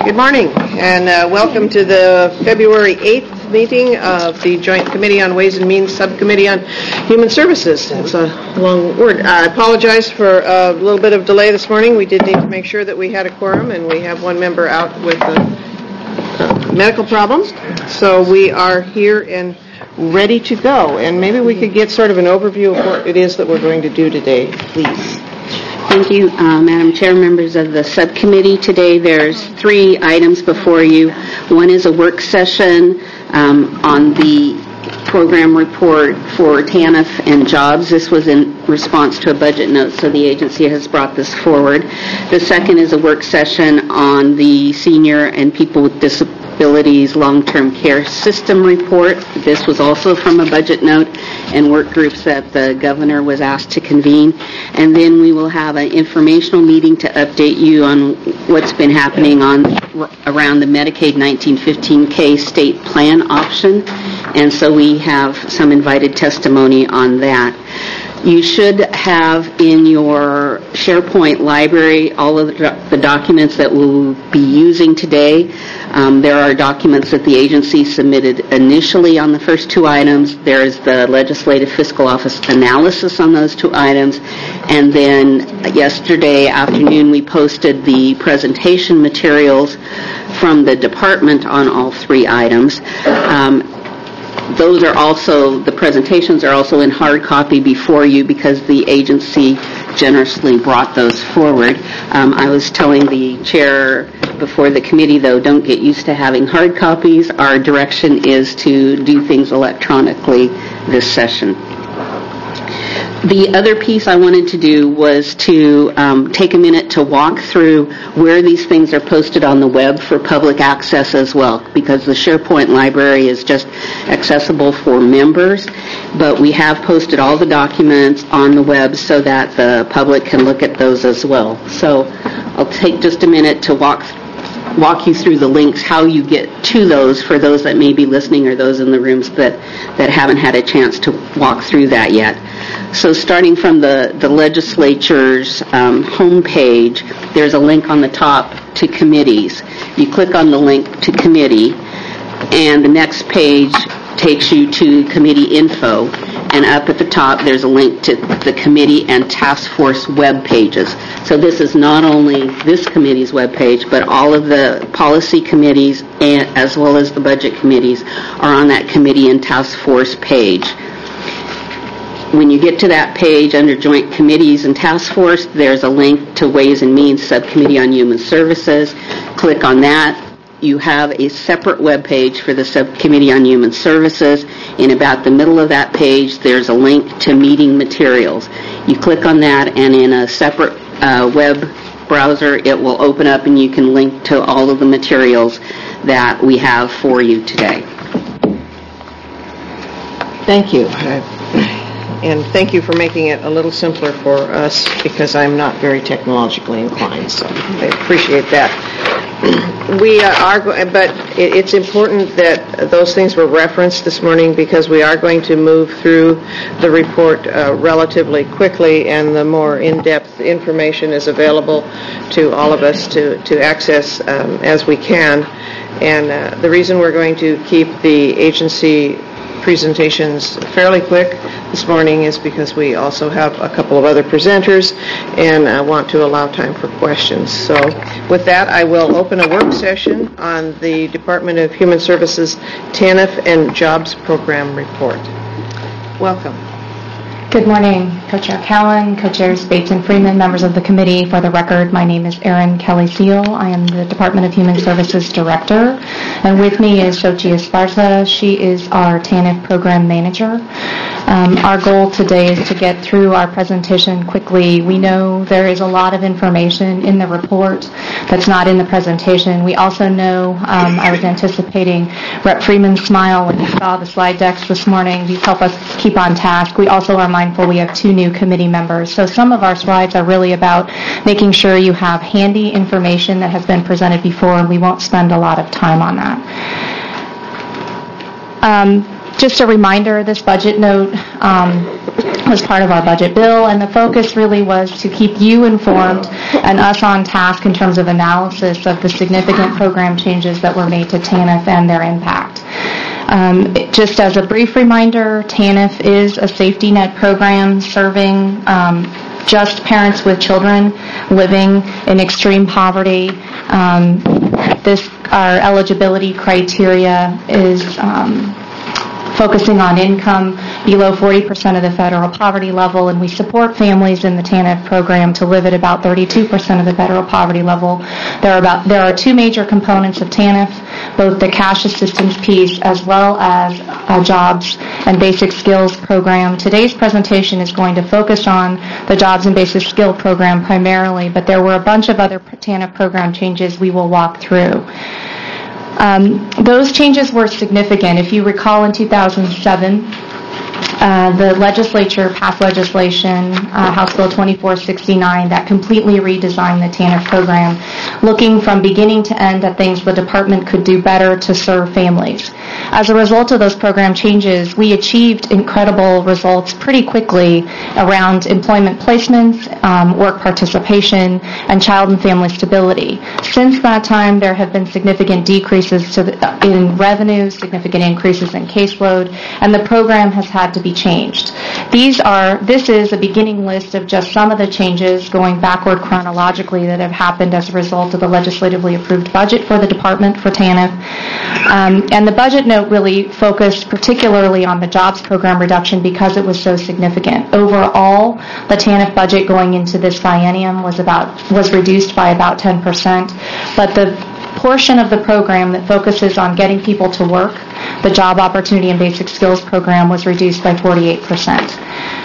Good morning, and welcome to the February 8th meeting of the Joint Committee on Ways and Means Subcommittee on Human Services. It's a long word. I apologize for a little bit of delay this morning. We did need to make sure that we had a quorum, and we have one member out with medical problems. So we are here and ready to go. And maybe we could get sort of an overview of what it is that we're going to do today, please. Thank you, Madam Chair, members of the subcommittee. Today there's 3 items before you. One is a work session on the program report for TANF and jobs. This was in response to a budget note, so the agency has brought this forward. The second is a work session on the senior and people with disabilities long-term care system report. This was also from a budget note and work groups that the governor was asked to convene. And then we will have an informational meeting to update you on what's been happening around the Medicaid 1915K state plan option. And so we have some invited testimony on that. You should have in your SharePoint library all of the documents that we'll be using today. There are documents that the agency submitted initially on the first 2 items. There's the Legislative Fiscal Office analysis on those 2 items. And then yesterday afternoon we posted the presentation materials from the department on all 3 items. Those are also, the presentations are also in hard copy before you because the agency generously brought those forward. I was telling the chair before the committee, though, don't get used to having hard copies. Our direction is to do things electronically this session. The other piece I wanted to do was to take a minute to walk through where these things are posted on the web for public access as well, because the SharePoint library is just accessible for members, but we have posted all the documents on the web so that the public can look at those as well. So I'll take just a minute to walk you through the links, how you get to those for those that may be listening or those in the rooms that haven't had a chance to walk through that yet. So starting from the legislature's homepage, there's a link on the top to committees. You click on the link to committee, and the next page takes you to committee info, and up at the top there's a link to the committee and task force web pages. So this is not only this committee's web page, but all of the policy committees and as well as the budget committees are on that committee and task force page. When you get to that page under Joint Committees and Task Force, there's a link to Ways and Means Subcommittee on Human Services. Click on that. You have a separate web page for the Subcommittee on Human Services. In about the middle of that page, there's a link to meeting materials. You click on that, and in a separate web browser, it will open up, and you can link to all of the materials that we have for you today. Thank you. And thank you for making it a little simpler for us because I'm not very technologically inclined, so I appreciate that. But it's important that those things were referenced this morning because we are going to move through the report relatively quickly, and the more in-depth information is available to all of us to access as we can. And the reason we're going to keep the agency presentations fairly quick this morning is because we also have a couple of other presenters and I want to allow time for questions. So with that, I will open a work session on the Department of Human Services TANF and Jobs Program Report. Welcome. Good morning, Co-Chair Cowan, Co-Chairs Bates and Freeman, members of the committee. For the record, my name is Erin Kelly-Seal. I am the Department of Human Services Director. And with me is Xochitl Esparza. She is our TANF Program Manager. Our goal today is to get through our presentation quickly. We know there is a lot of information in the report that's not in the presentation. We also know, I was anticipating Rep. Freeman's smile when he saw the slide decks this morning. These help us keep on task. We also are mindful we have 2 new committee members. So some of our slides are really about making sure you have handy information that has been presented before, and we won't spend a lot of time on that. Just a reminder, this budget note was part of our budget bill, and the focus really was to keep you informed and us on task in terms of analysis of the significant program changes that were made to TANF and their impact. Just as a brief reminder, TANF is a safety net program serving just parents with children living in extreme poverty. Our eligibility criteria is focusing on income below 40% of the federal poverty level, and we support families in the TANF program to live at about 32% of the federal poverty level. There are two major components of TANF, both the cash assistance piece as well as a jobs and basic skills program. Today's presentation is going to focus on the jobs and basic skill program primarily, but there were a bunch of other TANF program changes we will walk through. Those changes were significant. If you recall, in 2007, the legislature passed legislation, House Bill 2469, that completely redesigned the TANF program, looking from beginning to end at things the department could do better to serve families. As a result of those program changes, we achieved incredible results pretty quickly around employment placements, work participation, and child and family stability. Since that time, there have been significant decreases in revenue, significant increases in caseload, and the program has had to be changed. This is a beginning list of just some of the changes going backward chronologically that have happened as a result of the legislatively approved budget for the department for TANF. And the budget note really focused particularly on the jobs program reduction because it was so significant. Overall, the TANF budget going into this biennium was reduced by about 10%, but the portion of the program that focuses on getting people to work, the Job Opportunity and Basic Skills program, was reduced by 48%.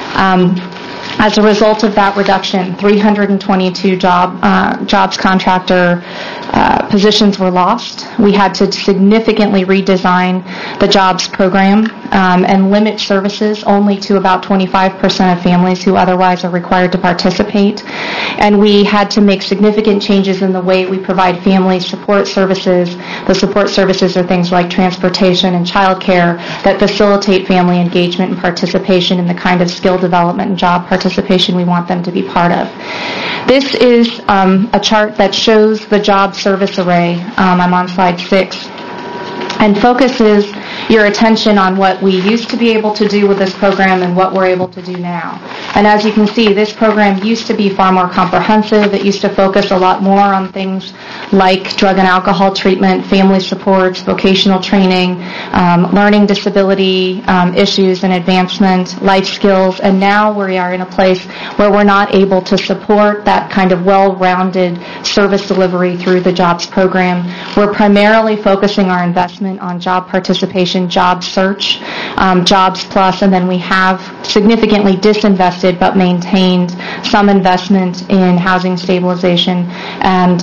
As a result of that reduction, 322 jobs contractor positions were lost. We had to significantly redesign the jobs program and limit services only to about 25% of families who otherwise are required to participate. And we had to make significant changes in the way we provide family support services. The support services are things like transportation and childcare that facilitate family engagement and participation in the kind of skill development and job participation we want them to be part of. This is a chart that shows the job service array. I'm on slide 6. And focuses your attention on what we used to be able to do with this program and what we're able to do now. And as you can see, this program used to be far more comprehensive. It used to focus a lot more on things like drug and alcohol treatment, family supports, vocational training, learning disability issues and advancement, life skills. And now we are in a place where we're not able to support that kind of well-rounded service delivery through the jobs program. We're primarily focusing our investment on job participation, job search, Jobs Plus, and then we have significantly disinvested but maintained some investment in housing stabilization and,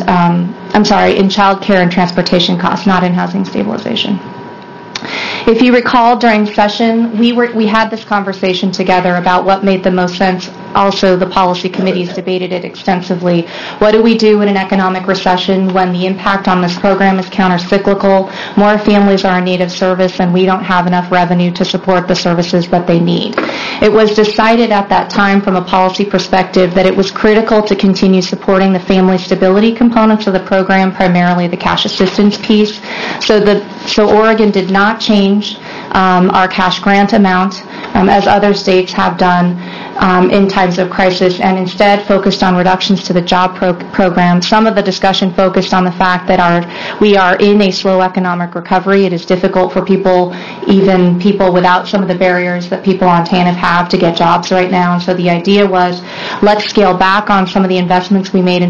in child care and transportation costs, not in housing stabilization. If you recall, during session, we had this conversation together about what made the most sense. Also, the policy committees debated it extensively. What do we do in an economic recession when the impact on this program is counter-cyclical? More families are in need of service, and we don't have enough revenue to support the services that they need. It was decided at that time from a policy perspective that it was critical to continue supporting the family stability components of the program, primarily the cash assistance piece. So Oregon did not change our cash grant amount, as other states have done in times of crisis, and instead focused on reductions to the job program. Some of the discussion focused on the fact that we are in a slow economic recovery. It is difficult for people, even people without some of the barriers that people on TANF have, to get jobs right now. And so the idea was, let's scale back on some of the investments we made in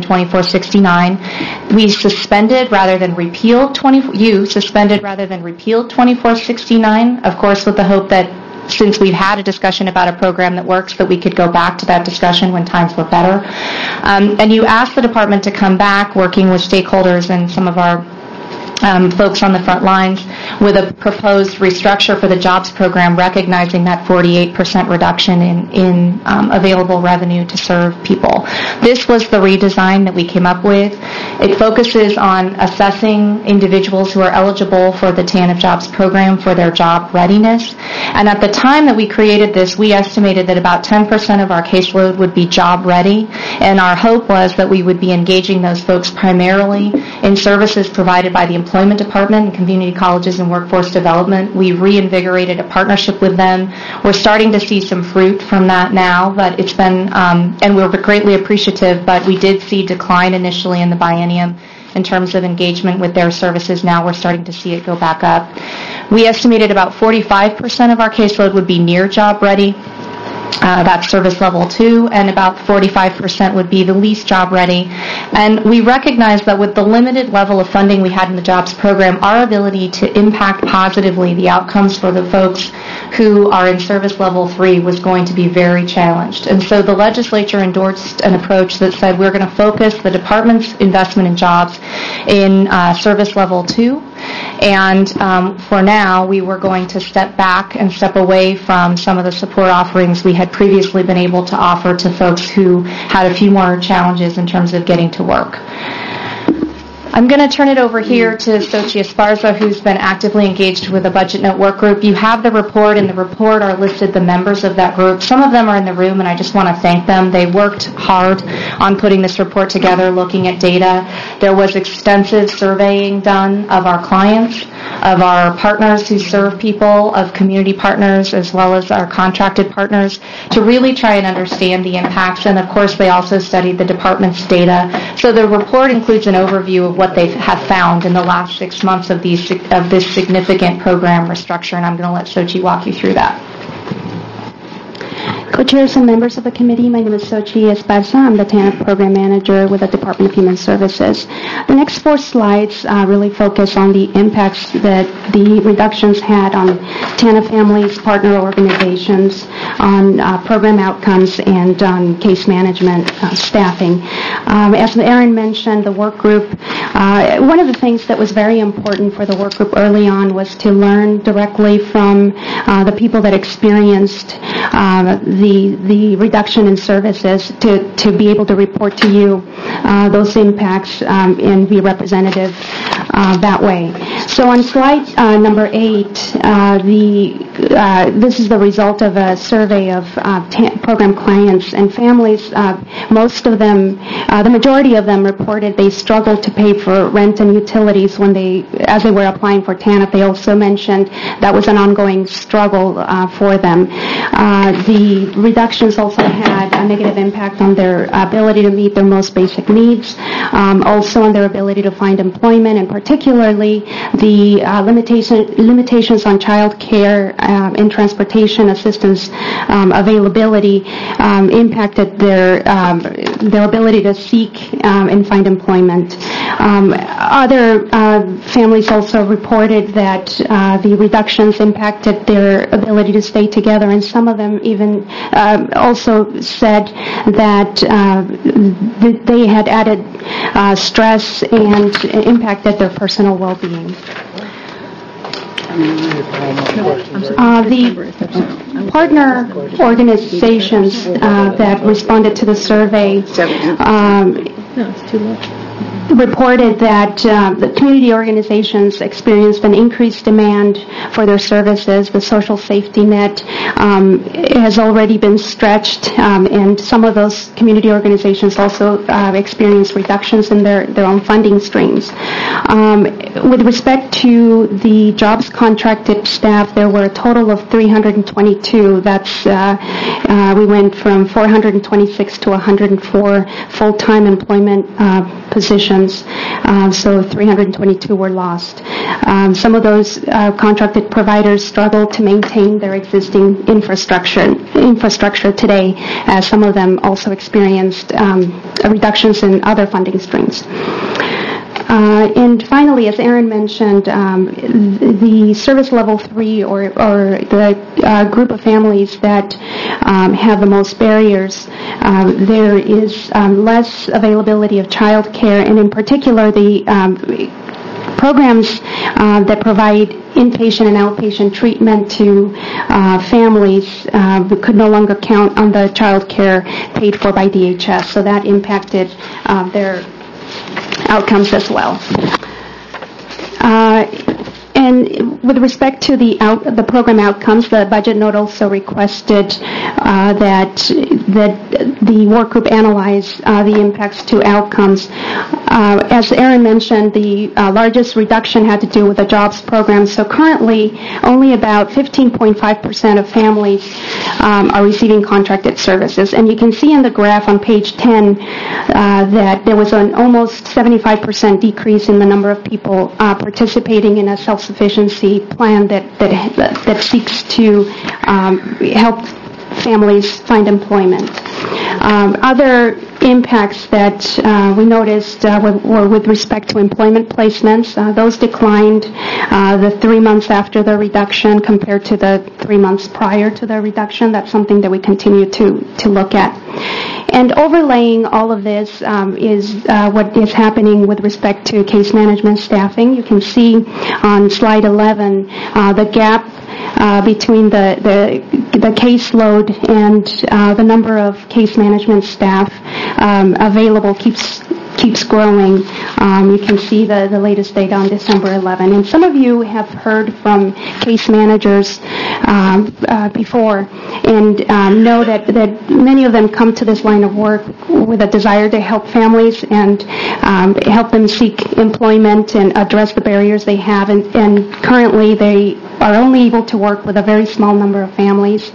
2469. We suspended rather than repealed 2469, of course, with the hope that since we've had a discussion about a program that works, that we could go back to that discussion when times were better. And you asked the department to come back, working with stakeholders and some of our folks on the front lines with a proposed restructure for the jobs program, recognizing that 48% reduction in available revenue to serve people. This was the redesign that we came up with. It focuses on assessing individuals who are eligible for the TANF jobs program for their job readiness. And at the time that we created this, we estimated that about 10% of our caseload would be job ready. And our hope was that we would be engaging those folks primarily in services provided by the Employment Department and Community Colleges and Workforce Development. We reinvigorated a partnership with them. We're starting to see some fruit from that now, but it's been, and we're greatly appreciative, but we did see decline initially in the biennium in terms of engagement with their services. Now we're starting to see it go back up. We estimated about 45% of our caseload would be near job ready. That's service level 2, and about 45% would be the least job ready. And we recognize that with the limited level of funding we had in the jobs program, our ability to impact positively the outcomes for the folks who are in service level 3 was going to be very challenged. And so the legislature endorsed an approach that said we're going to focus the department's investment in jobs in service level 2. And for now, we were going to step back and step away from some of the support offerings we had previously been able to offer to folks who had a few more challenges in terms of getting to work. I'm going to turn it over here to Xochitl Esparza, who's been actively engaged with the Budget Note Work Group. You have the report. In the report are listed the members of that group. Some of them are in the room, and I just want to thank them. They worked hard on putting this report together, looking at data. There was extensive surveying done of our clients, of our partners who serve people, of community partners, as well as our contracted partners, to really try and understand the impacts. And, of course, they also studied the department's data. So the report includes an overview of what they have found in the last 6 months of this significant program restructure, and I'm going to let Xochitl walk you through that. Co-chairs and members of the committee, my name is Xochitl Esparza. I'm the TANF Program Manager with the Department of Human Services. The next 4 slides really focus on the impacts that the reductions had on TANF families, partner organizations, on program outcomes, and on case management staffing. As Erin mentioned, the work group, one of the things that was very important for the work group early on was to learn directly from the people that experienced the reduction in services to be able to report to you those impacts and be representative that way. So on slide number 8, this is the result of a survey of program clients and families. Most of them, the majority of them reported they struggled to pay for rent and utilities as they were applying for TANF. They also mentioned that was an ongoing struggle for them. The reductions also had a negative impact on their ability to meet their most basic needs, also on their ability to find employment, and particularly the limitations on child care and transportation assistance availability impacted their ability to seek and find employment. Other families also reported that the reductions impacted their ability to stay together, and some of them even also said that they had added stress and impacted their personal well-being. The partner organizations that responded to the survey reported that the community organizations experienced an increased demand for their services. The social safety net has already been stretched, and some of those community organizations also experienced reductions in their own funding streams. With respect to the jobs contracted staff, there were a total of 322. That's we went from 426 to 104 full-time employment positions. So 322 were lost. Some of those contracted providers struggled to maintain their existing infrastructure today, as some of them also experienced reductions in other funding streams. And finally, as Erin mentioned, the service level 3 or the group of families that have the most barriers, there is less availability of child care, and in particular the programs that provide inpatient and outpatient treatment to families could no longer count on the child care paid for by DHS, so that impacted their outcomes as well. And with respect to the program outcomes, the budget note also requested that the work group analyze the impacts to outcomes. As Erin mentioned, the largest reduction had to do with the jobs program. So currently, only about 15.5% of families are receiving contracted services. And you can see in the graph on page 10 that there was an almost 75% decrease in the number of people participating in a self-sufficiency plan that seeks to help families find employment. Other impacts that we noticed were with respect to employment placements. Those declined the 3 months after the reduction compared to the 3 months prior to the reduction. That's something that we continue to look at. And overlaying all of this is what is happening with respect to case management staffing. You can see on slide 11 the gap between the caseload and the number of case management staff available keeps growing. You can see the latest data on December 11. And some of you have heard from case managers before and know that many of them come to this line of work with a desire to help families and help them seek employment and address the barriers they have. And currently they are only able to work with a very small number of families,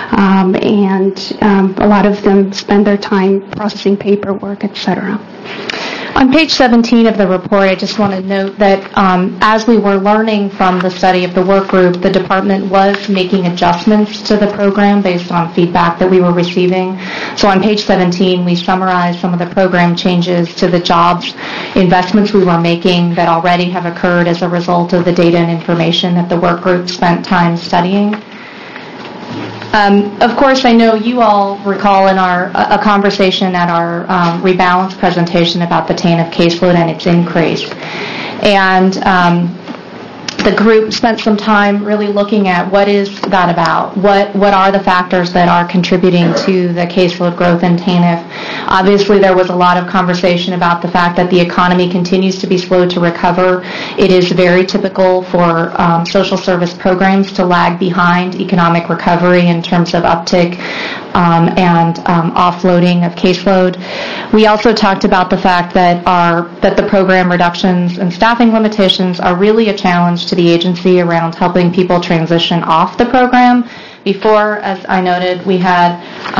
and a lot of them spend their time processing paperwork, etc. On page 17 of the report, I just want to note that as we were learning from the study of the work group, the department was making adjustments to the program based on feedback that we were receiving. So on page 17, we summarized some of the program changes to the jobs investments we were making that already have occurred as a result of the data and information that the work group spent time studying. Of course, I know you all recall in a conversation at our rebalance presentation about the TANF caseload and its increase. And the group spent some time really looking at what is that about? What are the factors that are contributing to the caseload growth in TANF? Obviously, there was a lot of conversation about the fact that the economy continues to be slow to recover. It is very typical for social service programs to lag behind economic recovery in terms of uptick and offloading of caseload. We also talked about the fact that the program reductions and staffing limitations are really a challenge to the agency around helping people transition off the program. Before, as I noted, we had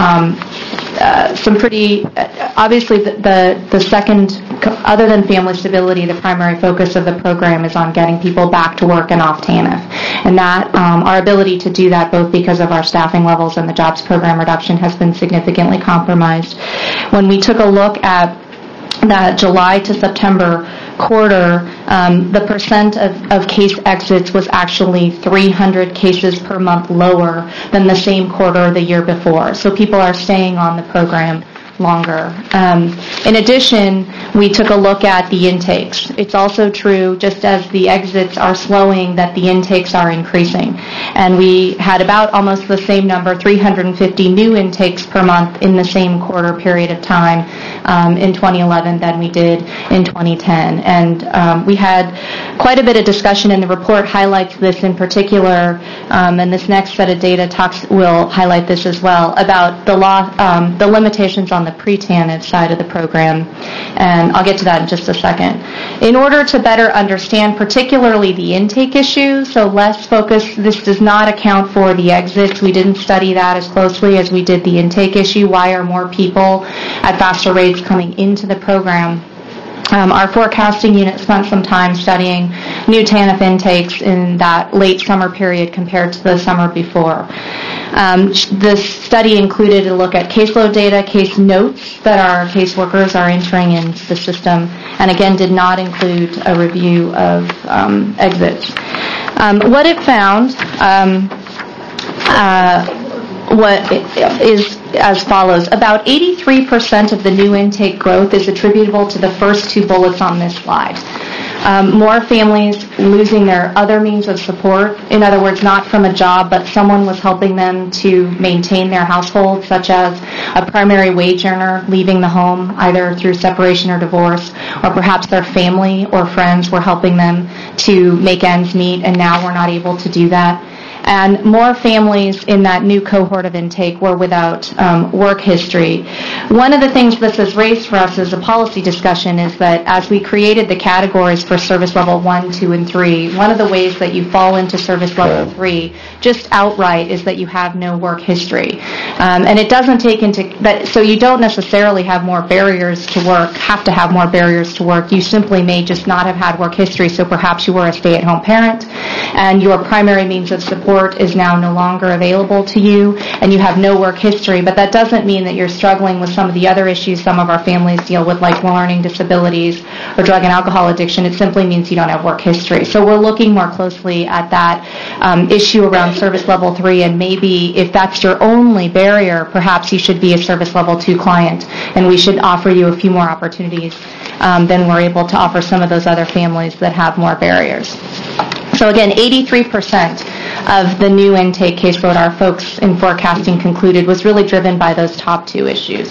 some pretty, obviously the second, other than family stability, the primary focus of the program is on getting people back to work and off TANF. And that, our ability to do that, both because of our staffing levels and the jobs program reduction, has been significantly compromised. When we took a look at that July to September quarter, the percent of case exits was actually 300 cases per month lower than the same quarter the year before. So people are staying on the program longer. In addition, we took a look at the intakes. It's also true, just as the exits are slowing, that the intakes are increasing. And we had about almost the same number, 350 new intakes per month in the same quarter period of time in 2011 than we did in 2010. And we had quite a bit of discussion, and the report highlights this in particular, and this next set of data will highlight this as well, about the limitations on the pre-TANF side of the program, and I'll get to that in just a second. In order to better understand particularly the intake issue, so less focus, this does not account for the exits. We didn't study that as closely as we did the intake issue. Why are more people at faster rates coming into the program? Our forecasting unit spent some time studying new TANF intakes in that late summer period compared to the summer before. This study included a look at caseload data, case notes that our caseworkers are entering into the system, and again did not include a review of exits. What it found what is as follows. About 83% of the new intake growth is attributable to the first two bullets on this slide. more families losing their other means of support. In other words, not from a job, but someone was helping them to maintain their household, such as a primary wage earner leaving the home, either through separation or divorce, or perhaps their family or friends were helping them to make ends meet, and now we're not able to do that. And more families in that new cohort of intake were without work history. One of the things this has raised for us as a policy discussion is that as we created the categories for service level 1, 2, and 3, one of the ways that you fall into service level 3 just outright is that you have no work history. And it doesn't take into that, so you don't necessarily have more barriers to work, have to have more barriers to work. You simply may just not have had work history, so perhaps you were a stay-at-home parent and your primary means of support is now no longer available to you and you have no work history, but that doesn't mean that you're struggling with some of the other issues some of our families deal with, like learning disabilities or drug and alcohol addiction. It simply means you don't have work history. So we're looking more closely at that issue around service level 3, and maybe if that's your only barrier, perhaps you should be a service level 2 client, and we should offer you a few more opportunities than we're able to offer some of those other families that have more barriers. So again, 83% of the new intake caseload our folks in forecasting concluded was really driven by those top 2 issues.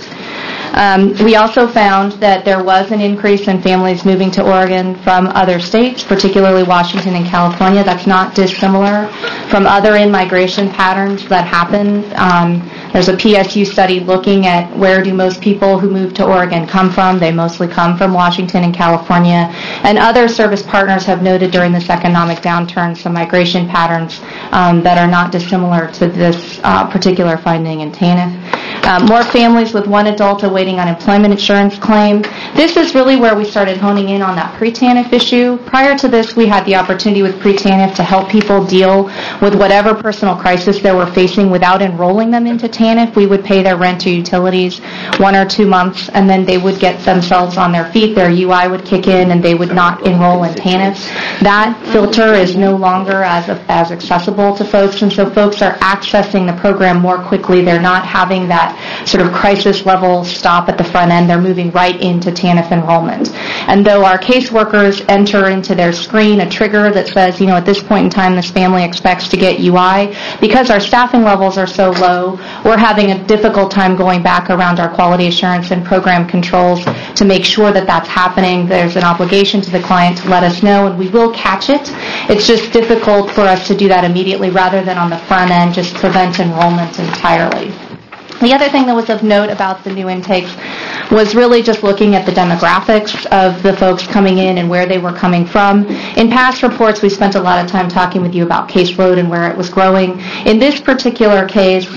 We also found that there was an increase in families moving to Oregon from other states, particularly Washington and California. That's not dissimilar from other in-migration patterns that happen. There's a PSU study looking at where do most people who move to Oregon come from. They mostly come from Washington and California. And other service partners have noted during this economic downturn some migration patterns that are not dissimilar to this particular finding in TANF. More families with one adult awaiting unemployment insurance claim. This is really where we started honing in on that pre-TANF issue. Prior to this, we had the opportunity with pre-TANF to help people deal with whatever personal crisis they were facing without enrolling them into TANF. We would pay their rent or utilities 1 or 2 months, and then they would get themselves on their feet. Their UI would kick in, and they would not enroll in TANF. That filter is no longer as accessible to folks, and so folks are accessing the program more quickly. They're not having that sort of crisis level stop at the front end. They're moving right into TANF enrollment. And though our caseworkers enter into their screen a trigger that says, at this point in time this family expects to get UI, because our staffing levels are so low, we're having a difficult time going back around our quality assurance and program controls to make sure that that's happening. There's an obligation to the client to let us know, and we will catch it. It's just difficult for us to do that immediately rather than on the front end just prevent enrollment entirely. The other thing that was of note about the new intakes was really just looking at the demographics of the folks coming in and where they were coming from. In past reports, we spent a lot of time talking with you about caseload and where it was growing. In this particular case,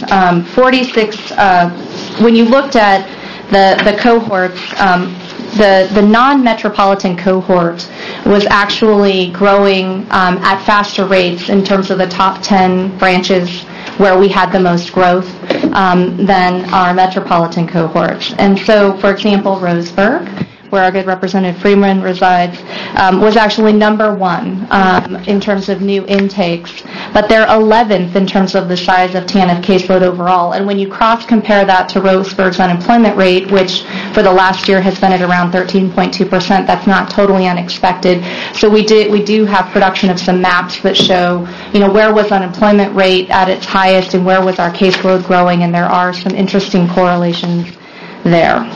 46, when you looked at the cohorts, the non-metropolitan cohort was actually growing at faster rates in terms of the top 10 branches where we had the most growth than our metropolitan cohorts. And so, for example, Roseburg, where our good Representative Freeman resides, was actually number 1 in terms of new intakes, but they're 11th in terms of the size of TANF caseload overall. And when you cross-compare that to Roseburg's unemployment rate, which for the last year has been at around 13.2%, that's not totally unexpected. So we do have production of some maps that show, where was unemployment rate at its highest and where was our caseload growing, and there are some interesting correlations there.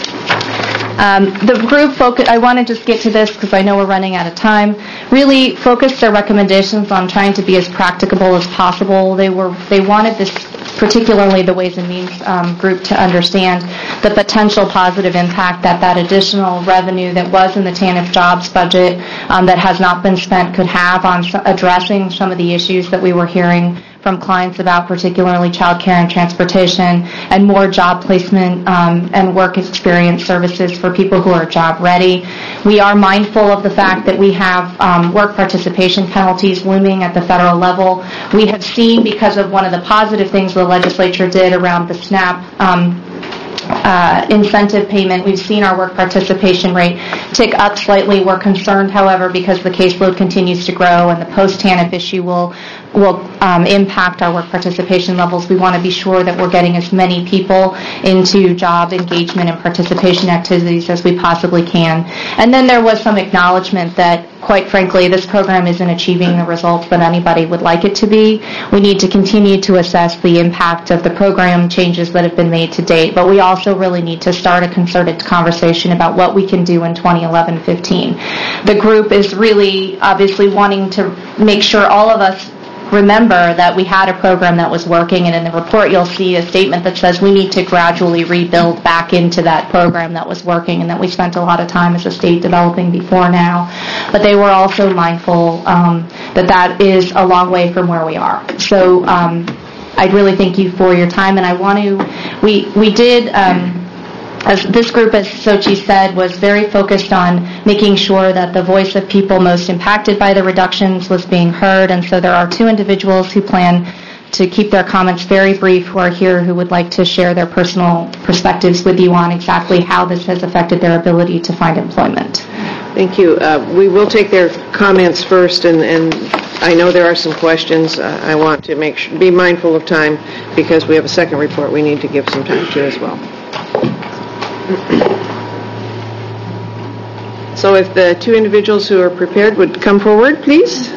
The group I want to just get to this because I know we're running out of time, really focused their recommendations on trying to be as practicable as possible. They wanted this, particularly the Ways and Means group, to understand the potential positive impact that additional revenue that was in the TANF jobs budget that has not been spent could have on addressing some of the issues that we were hearing from clients about, particularly child care and transportation, and more job placement and work experience services for people who are job ready. We are mindful of the fact that we have work participation penalties looming at the federal level. We have seen, because of one of the positive things the legislature did around the SNAP incentive payment, we've seen our work participation rate tick up slightly. We're concerned, however, because the caseload continues to grow and the post-TANF issue will impact our work participation levels. We want to be sure that we're getting as many people into job engagement and participation activities as we possibly can. And then there was some acknowledgement that quite frankly, this program isn't achieving the results that anybody would like it to be. We need to continue to assess the impact of the program changes that have been made to date, but we also really need to start a concerted conversation about what we can do in 2011-15. The group is really obviously wanting to make sure all of us remember that we had a program that was working, and in the report you'll see a statement that says we need to gradually rebuild back into that program that was working and that we spent a lot of time as a state developing before now. But they were also mindful that is a long way from where we are. So I really thank you for your time, and I want to, we did, as this group, as Sochi said, was very focused on making sure that the voice of people most impacted by the reductions was being heard, and so there are two individuals who plan to keep their comments very brief who are here who would like to share their personal perspectives with you on exactly how this has affected their ability to find employment. Thank you. We will take their comments first, and I know there are some questions. I want to be mindful of time because we have a second report we need to give some time to as well. So if the two individuals who are prepared would come forward, please.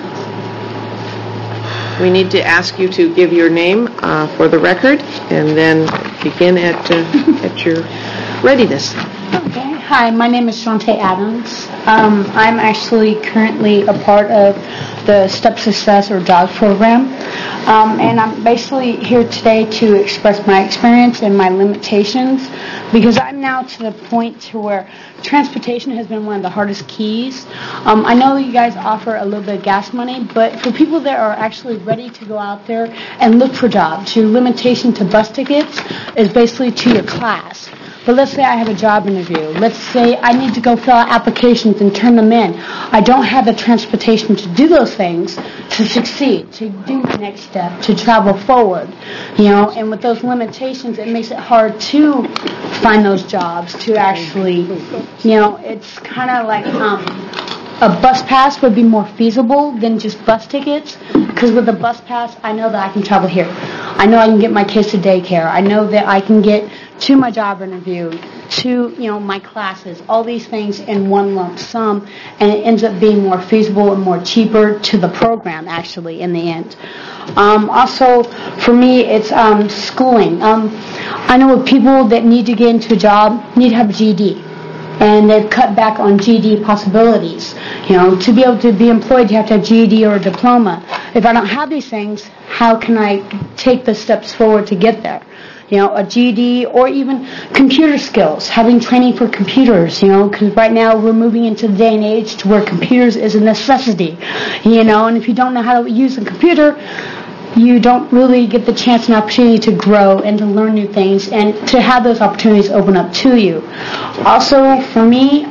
We need to ask you to give your name for the record and then begin at your readiness. Okay. Hi, my name is Shantae Adams. I'm actually currently a part of the Step Success or JOG program, and I'm basically here today to express my experience and my limitations because I'm now to the point to where transportation has been one of the hardest keys. I know you guys offer a little bit of gas money, but for people that are actually ready to go out there and look for jobs, your limitation to bus tickets is basically to your class. But let's say I have a job interview. Let's say I need to go fill out applications and turn them in. I don't have the transportation to do those things, to succeed, to do the next step, to travel forward. And with those limitations, it makes it hard to find those jobs, to actually, it's kind of like a bus pass would be more feasible than just bus tickets, because with a bus pass, I know that I can travel here. I know I can get my kids to daycare. I know that I can get to my job interview, to, my classes, all these things in one lump sum, and it ends up being more feasible and more cheaper to the program, actually, in the end. Also, for me, it's schooling. I know with people that need to get into a job, need to have a GED. And they've cut back on GED possibilities. To be able to be employed, you have to have GED or a diploma. If I don't have these things, how can I take the steps forward to get there? A GED or even computer skills, having training for computers, because right now we're moving into the day and age to where computers is a necessity, and if you don't know how to use a computer, you don't really get the chance and opportunity to grow and to learn new things and to have those opportunities open up to you. Also, for me,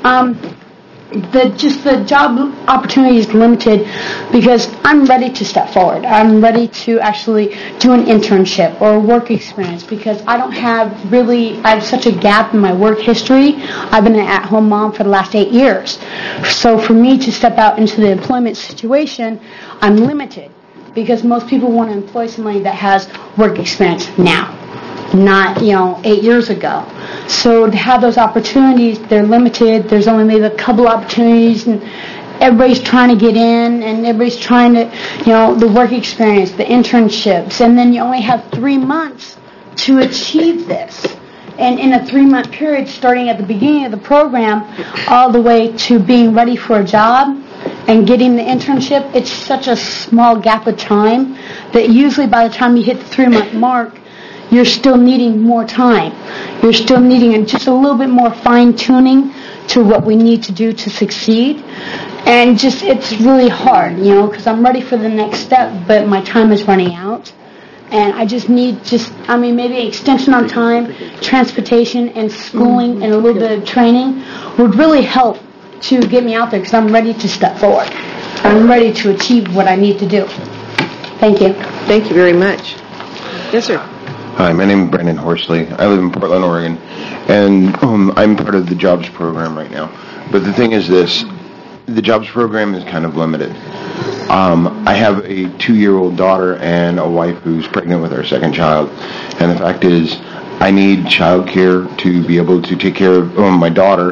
the job opportunity is limited because I'm ready to step forward. I'm ready to actually do an internship or work experience because I have such a gap in my work history. I've been an at-home mom for the last 8 years. So for me to step out into the employment situation, I'm limited. Because most people want to employ somebody that has work experience now, not 8 years ago. So to have those opportunities, they're limited. There's only maybe a couple opportunities, and everybody's trying to get in, and everybody's trying to, the work experience, the internships, and then you only have 3 months to achieve this. And in a 3-month period, starting at the beginning of the program, all the way to being ready for a job and getting the internship, it's such a small gap of time that usually by the time you hit the 3-month mark, you're still needing more time. You're still needing just a little bit more fine-tuning to what we need to do to succeed. And it's really hard, because I'm ready for the next step, but my time is running out. And I just need maybe extension on time, transportation, and schooling, and a little bit of training would really help to get me out there because I'm ready to step forward. I'm ready to achieve what I need to do. Thank you. Thank you very much. Yes, sir. Hi, my name is Brandon Horsley. I live in Portland, Oregon, and I'm part of the JOBS program right now. But the thing is this, the JOBS program is kind of limited. I have a 2-year-old daughter and a wife who's pregnant with our second child, and the fact is I need childcare to be able to take care of my daughter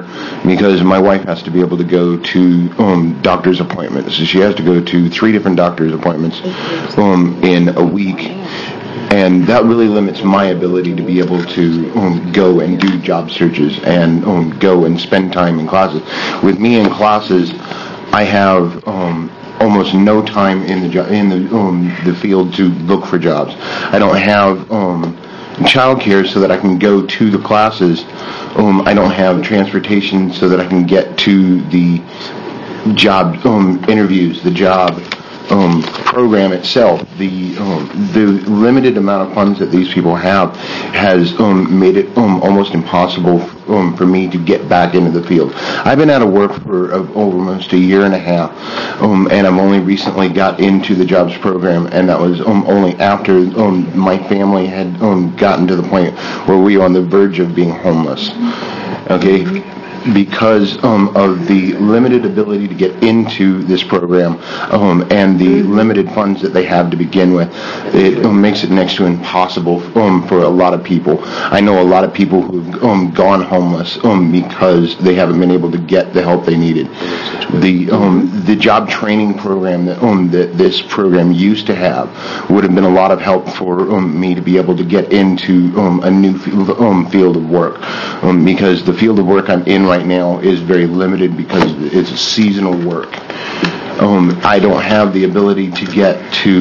because my wife has to be able to go to doctor's appointments. She has to go to 3 different doctor's appointments in a week. And that really limits my ability to be able to go and do job searches and go and spend time in classes. With me in classes, I have almost no time in the field to look for jobs. I don't have childcare so that I can go to the classes. I don't have transportation so that I can get to the job interviews, the job program itself. The limited amount of funds that these people have has made it almost impossible for me to get back into the field. I've been out of work for almost a year and a half, and I've only recently got into the jobs program, and that was only after my family had gotten to the point where we were on the verge of being homeless. Okay? Because of the limited ability to get into this program and the limited funds that they have to begin with, it makes it next to impossible for a lot of people. I know a lot of people who've gone homeless because they haven't been able to get the help they needed. The job training program that this program used to have would have been a lot of help for me to be able to get into a new field of work, because the field of work I'm in right now is very limited because it's seasonal work. I don't have the ability to get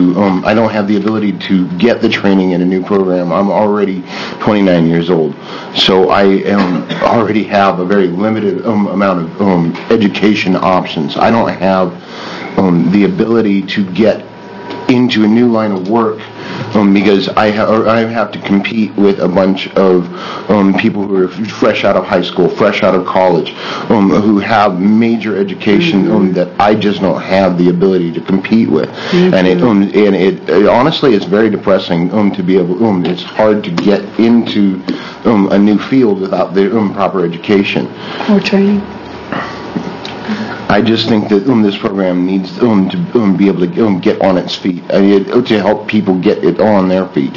the training in a new program. I'm already 29 years old, so I already have a very limited amount of education options. I don't have the ability to get into a new line of work because I have to compete with a bunch of people who are fresh out of high school, fresh out of college, who have major education that I just don't have the ability to compete with. And it honestly, it's very depressing to be able. It's hard to get into a new field without the proper education Or training. I just think that this program needs to be able to get on its feet, to help people get it on their feet.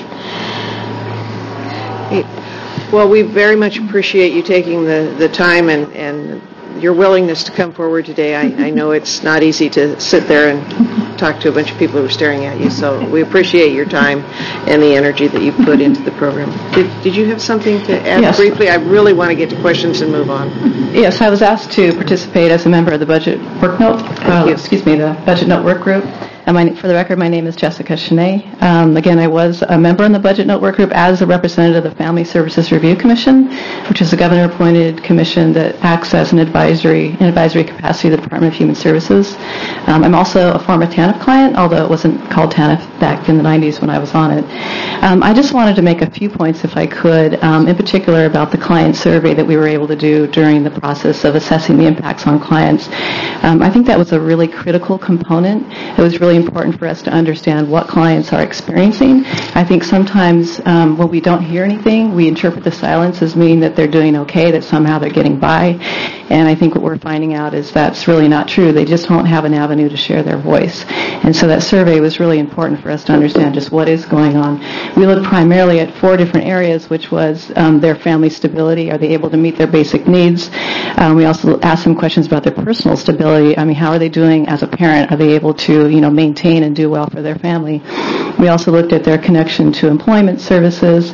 Well, we very much appreciate you taking the time and your willingness to come forward today. I know it's not easy to sit there and talk to a bunch of people who are staring at you, so we appreciate your time and the energy that you put into the program. Did you have something to add briefly? I really want to get to questions and move on. Yes, I was asked to participate as a member of the Budget Work Note, the Budget Note Work Group. And for the record, my name is Jessica Chenet. Again, I was a member in the Budget Note Work Group as a representative of the Family Services Review Commission, which is a governor-appointed commission that acts as an advisory capacity of the Department of Human Services. I'm also a former TANF client, although it wasn't called TANF back in the 90s when I was on it. I just wanted to make a few points, if I could, in particular about the client survey that we were able to do during the process of assessing the impacts on clients. I think that was a really critical component. It was really important for us to understand what clients are experiencing. I think sometimes when we don't hear anything, we interpret the silence as meaning that they're doing okay, that somehow they're getting by. And I think what we're finding out is that's really not true. They just don't have an avenue to share their voice. And so that survey was really important for us to understand just what is going on. We looked primarily at 4 different areas, which was their family stability. Are they able to meet their basic needs? We also asked them questions about their personal stability. I mean, how are they doing as a parent? Are they able to, maintain and do well for their family? We also looked at their connection to employment services.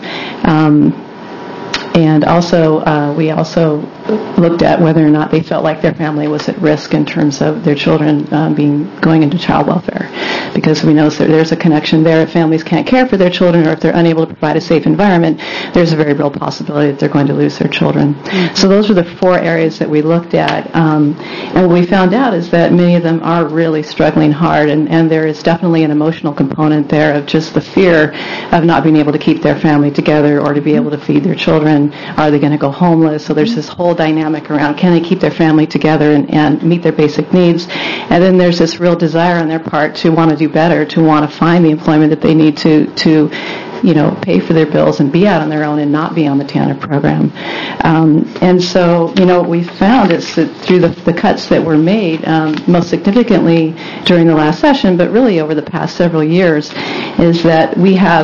And also, we also looked at whether or not they felt like their family was at risk in terms of their children going into child welfare. Because we know there's a connection there. If families can't care for their children or if they're unable to provide a safe environment, there's a very real possibility that they're going to lose their children. Mm-hmm. So those were the 4 areas that we looked at. And what we found out is that many of them are really struggling hard, and there is definitely an emotional component there of just the fear of not being able to keep their family together or to be able to feed their children. Are they going to go homeless? So there's this whole dynamic around can they keep their family together and meet their basic needs? And then there's this real desire on their part to want to do better, to want to find the employment that they need to pay for their bills and be out on their own and not be on the TANF program. And so, what we found is that through the cuts that were made, most significantly during the last session, but really over the past several years, is that we have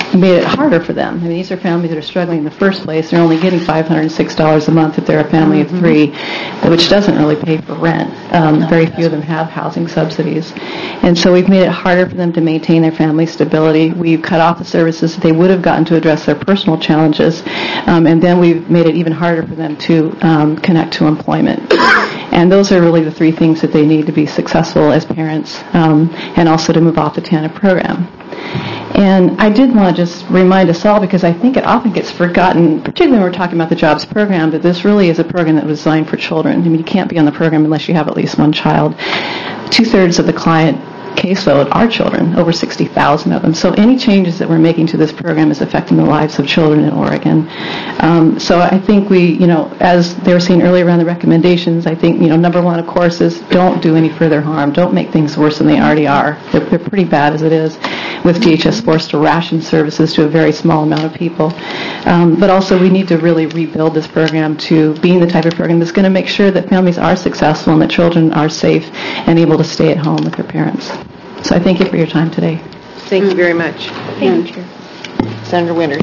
and made it harder for them. I mean, these are families that are struggling in the first place. They're only getting $506 a month if they're a family of 3, which doesn't really pay for rent. Very few of them have housing subsidies. And so we've made it harder for them to maintain their family stability. We've cut off the services that they would have gotten to address their personal challenges. And then we've made it even harder for them to connect to employment. And those are really the 3 things that they need to be successful as parents, and also to move off the TANF program. And I did want to just remind us all, because I think it often gets forgotten, particularly when we're talking about the JOBS program, that this really is a program that was designed for children. I mean, you can't be on the program unless you have at least one child. 2/3 of the client caseload are children, over 60,000 of them. So any changes that we're making to this program is affecting the lives of children in Oregon. So I think we, as they were saying earlier around the recommendations, I think, number one, of course, is don't do any further harm. Don't make things worse than they already are. They're pretty bad as it is, with DHS forced to ration services to a very small amount of people. But also we need to really rebuild this program to being the type of program that's going to make sure that families are successful and that children are safe and able to stay at home with their parents. So I thank you for your time today. Thank you very much. Thank you. Senator Winters.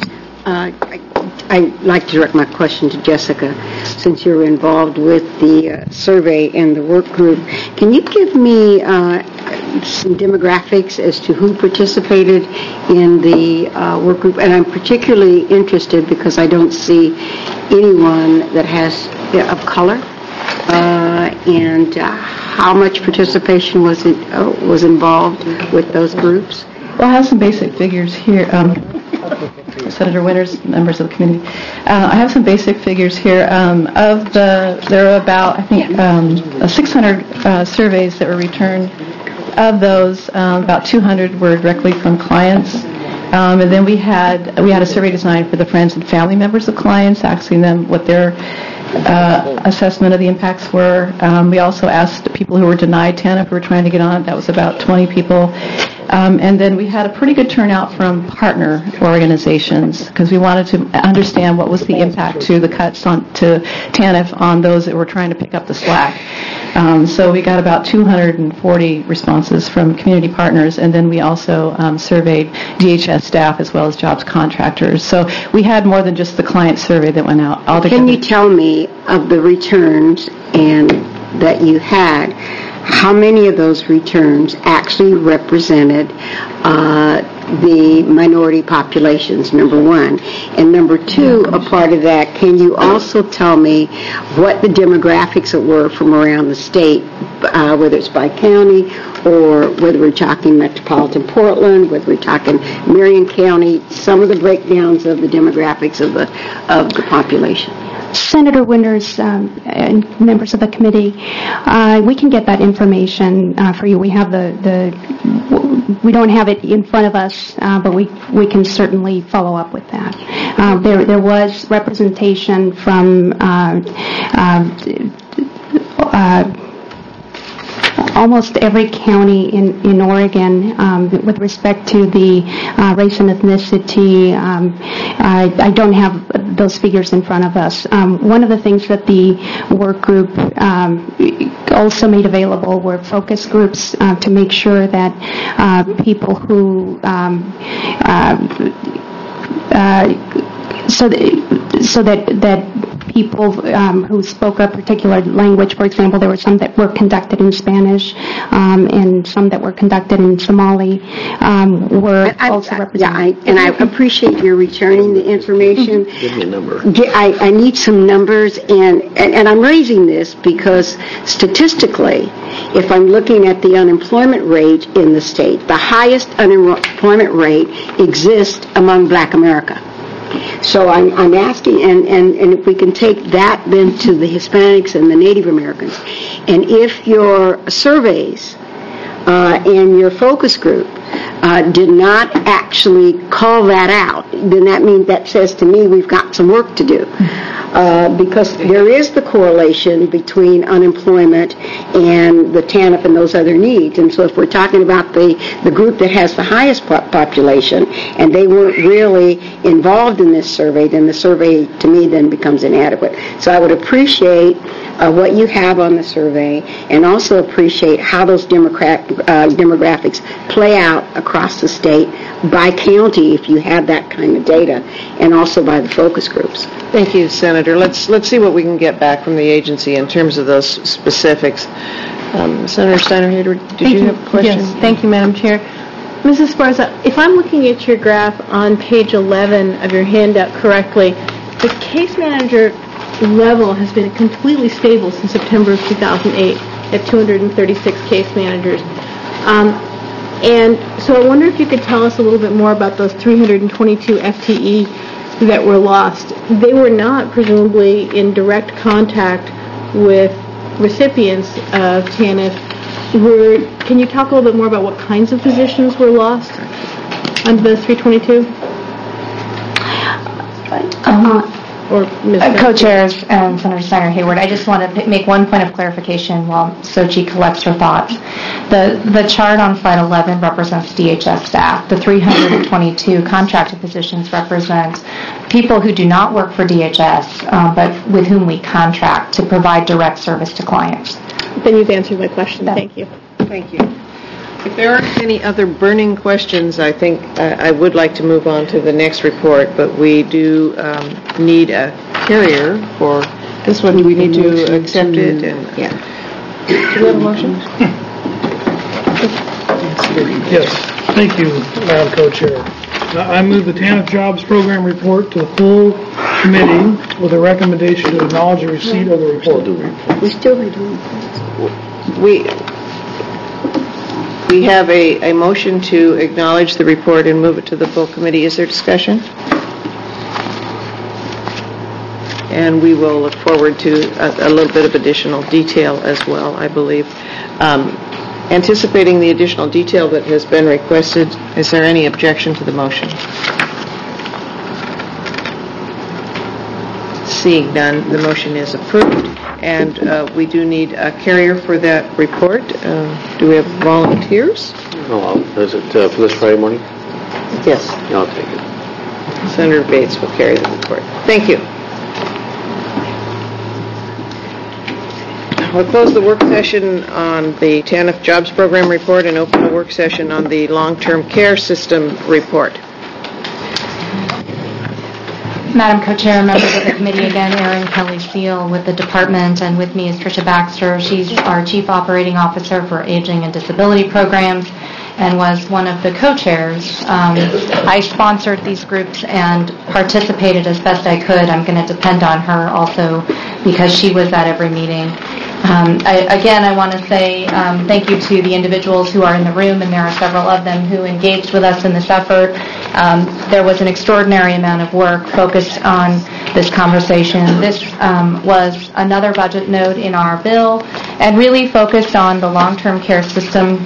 I'd like to direct my question to Jessica. Since you're involved with the survey and the work group, can you give me some demographics as to who participated in the work group? And I'm particularly interested because I don't see anyone that has of color. And how much participation was involved with those groups? Well, I have some basic figures here. Senator Winters, members of the committee. I have some basic figures here. There are about, I think, 600 surveys that were returned. Of those, about 200 were directly from clients. And then we had a survey designed for the friends and family members of clients, asking them what their assessment of the impacts were. We also asked people who were denied TANF who were trying to get on. That was about 20 people. And then we had a pretty good turnout from partner organizations because we wanted to understand what was the impact to the cuts to TANF on those that were trying to pick up the slack. So we got about 240 responses from community partners, and then we also surveyed DHS staff as well as jobs contractors. So we had more than just the client survey that went out altogether. Can you tell me of the returns and that you had, how many of those returns actually represented the minority populations, number one? And number two, a part of that, can you also tell me what the demographics were from around the state, whether it's by county or whether we're talking metropolitan Portland, whether we're talking Marion County, some of the breakdowns of the demographics of the population? Senator Winters and members of the committee, we can get that information for you. We have we don't have it in front of us, but we can certainly follow up with that. There was representation from almost every county in Oregon with respect to the race and ethnicity. I don't have those figures in front of us. One of the things that the work group also made available were focus groups to make sure that people who so that people who spoke a particular language, for example, there were some that were conducted in Spanish and some that were conducted in Somali, were also represented. And I appreciate your returning the information. Give me a number. I need some numbers, and I'm raising this because statistically, if I'm looking at the unemployment rate in the state, the highest unemployment rate exists among Black America. So I'm asking, and if we can take that then to the Hispanics and the Native Americans, and if your surveys and your focus group did not actually call that out, then that says to me we've got some work to do. Because there is the correlation between unemployment and the TANF and those other needs. And so if we're talking about the group that has the highest population and they weren't really involved in this survey, then the survey to me then becomes inadequate. So I would appreciate what you have on the survey, and also appreciate how those demographics play out across the state by county, if you have that kind of data, and also by the focus groups. Thank you, Senator. Let's see what we can get back from the agency in terms of those specifics. Senator Steiner, did you have a question? Yes, thank you, Madam Chair. Mrs. Sparza, if I'm looking at your graph on page 11 of your handout correctly, the case manager level has been completely stable since September of 2008 at 236 case managers. And so I wonder if you could tell us a little bit more about those 322 FTE that were lost. They were not presumably in direct contact with recipients of TANF. Can you talk a little bit more about what kinds of positions were lost on the 322? Co-chairs and Senator Steiner Hayward, I just want to make one point of clarification while Sochi collects her thoughts. The chart on slide 11 represents DHS staff. The 322 contracted positions represent people who do not work for DHS, but with whom we contract to provide direct service to clients. Then you've answered my question. Thank you. Thank you. If there aren't any other burning questions, I think I would like to move on to the next report, but we do need a carrier for this one. Do we need to accept it? And, Yeah. Do we have a motion? Yes. Thank you, Madam Co-Chair. I move the TANF Jobs Program report to the full committee with a recommendation to acknowledge the receipt of the report. We still be doing We have a motion to acknowledge the report and move it to the full committee. Is there discussion? And we will look forward to a little bit of additional detail as well, I believe. Anticipating the additional detail that has been requested, is there any objection to the motion? Seeing none, the motion is approved. And we do need a carrier for that report. Do we have volunteers? Oh, is it for this Friday morning? Yes. I'll take it. Senator Bates will carry the report. Thank you. We'll close the work session on the TANF Jobs Program report and open a work session on the long-term care system report. Madam Co-Chair, members of the committee, again, Erin Kelly Seal with the department, and with me is Tricia Baxter. She's our Chief Operating Officer for Aging and Disability Programs and was one of the co-chairs. I sponsored these groups and participated as best I could. I'm going to depend on her also because she was at every meeting. I want to say thank you to the individuals who are in the room, and there are several of them who engaged with us in this effort. There was an extraordinary amount of work focused on this conversation. This was another budget note in our bill and really focused on the long-term care system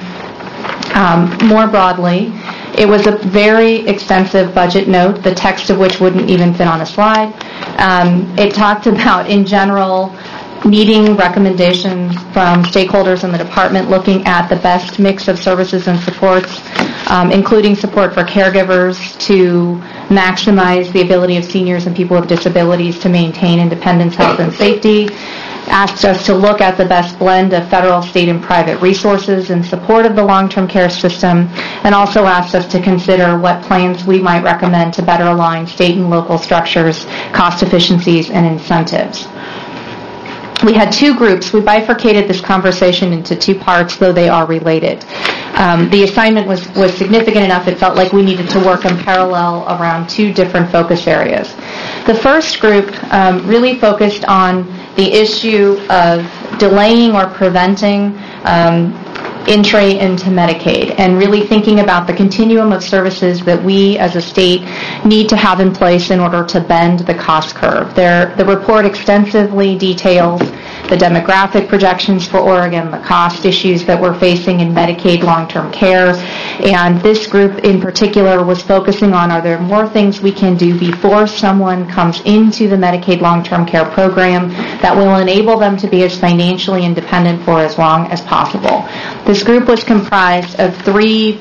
more broadly. It was a very extensive budget note, the text of which wouldn't even fit on a slide. It talked about, in general, needing recommendations from stakeholders in the department looking at the best mix of services and supports, including support for caregivers to maximize the ability of seniors and people with disabilities to maintain independence, health, and safety. Asked us to look at the best blend of federal, state, and private resources in support of the long-term care system, and also asked us to consider what plans we might recommend to better align state and local structures, cost efficiencies, and incentives. We had two groups. We bifurcated this conversation into two parts, though they are related. The assignment was significant enough it felt like we needed to work in parallel around two different focus areas. The first group really focused on the issue of delaying or preventing entry into Medicaid and really thinking about the continuum of services that we as a state need to have in place in order to bend the cost curve. The report extensively details the demographic projections for Oregon, the cost issues that we're facing in Medicaid long-term care, and this group in particular was focusing on, are there more things we can do before someone comes into the Medicaid long-term care program that will enable them to be as financially independent for as long as possible. This group was comprised of three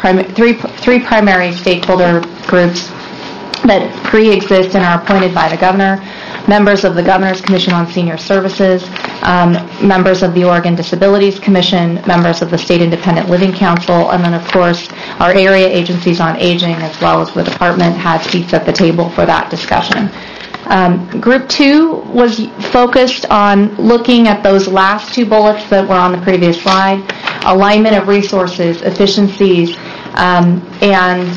primary stakeholder groups that pre-exist and are appointed by the governor, members of the Governor's Commission on Senior Services, members of the Oregon Disabilities Commission, members of the State Independent Living Council, and then, of course, our area agencies on aging, as well as the department, had seats at the table for that discussion. Group 2 was focused on looking at those last two bullets that were on the previous slide, alignment of resources, efficiencies, and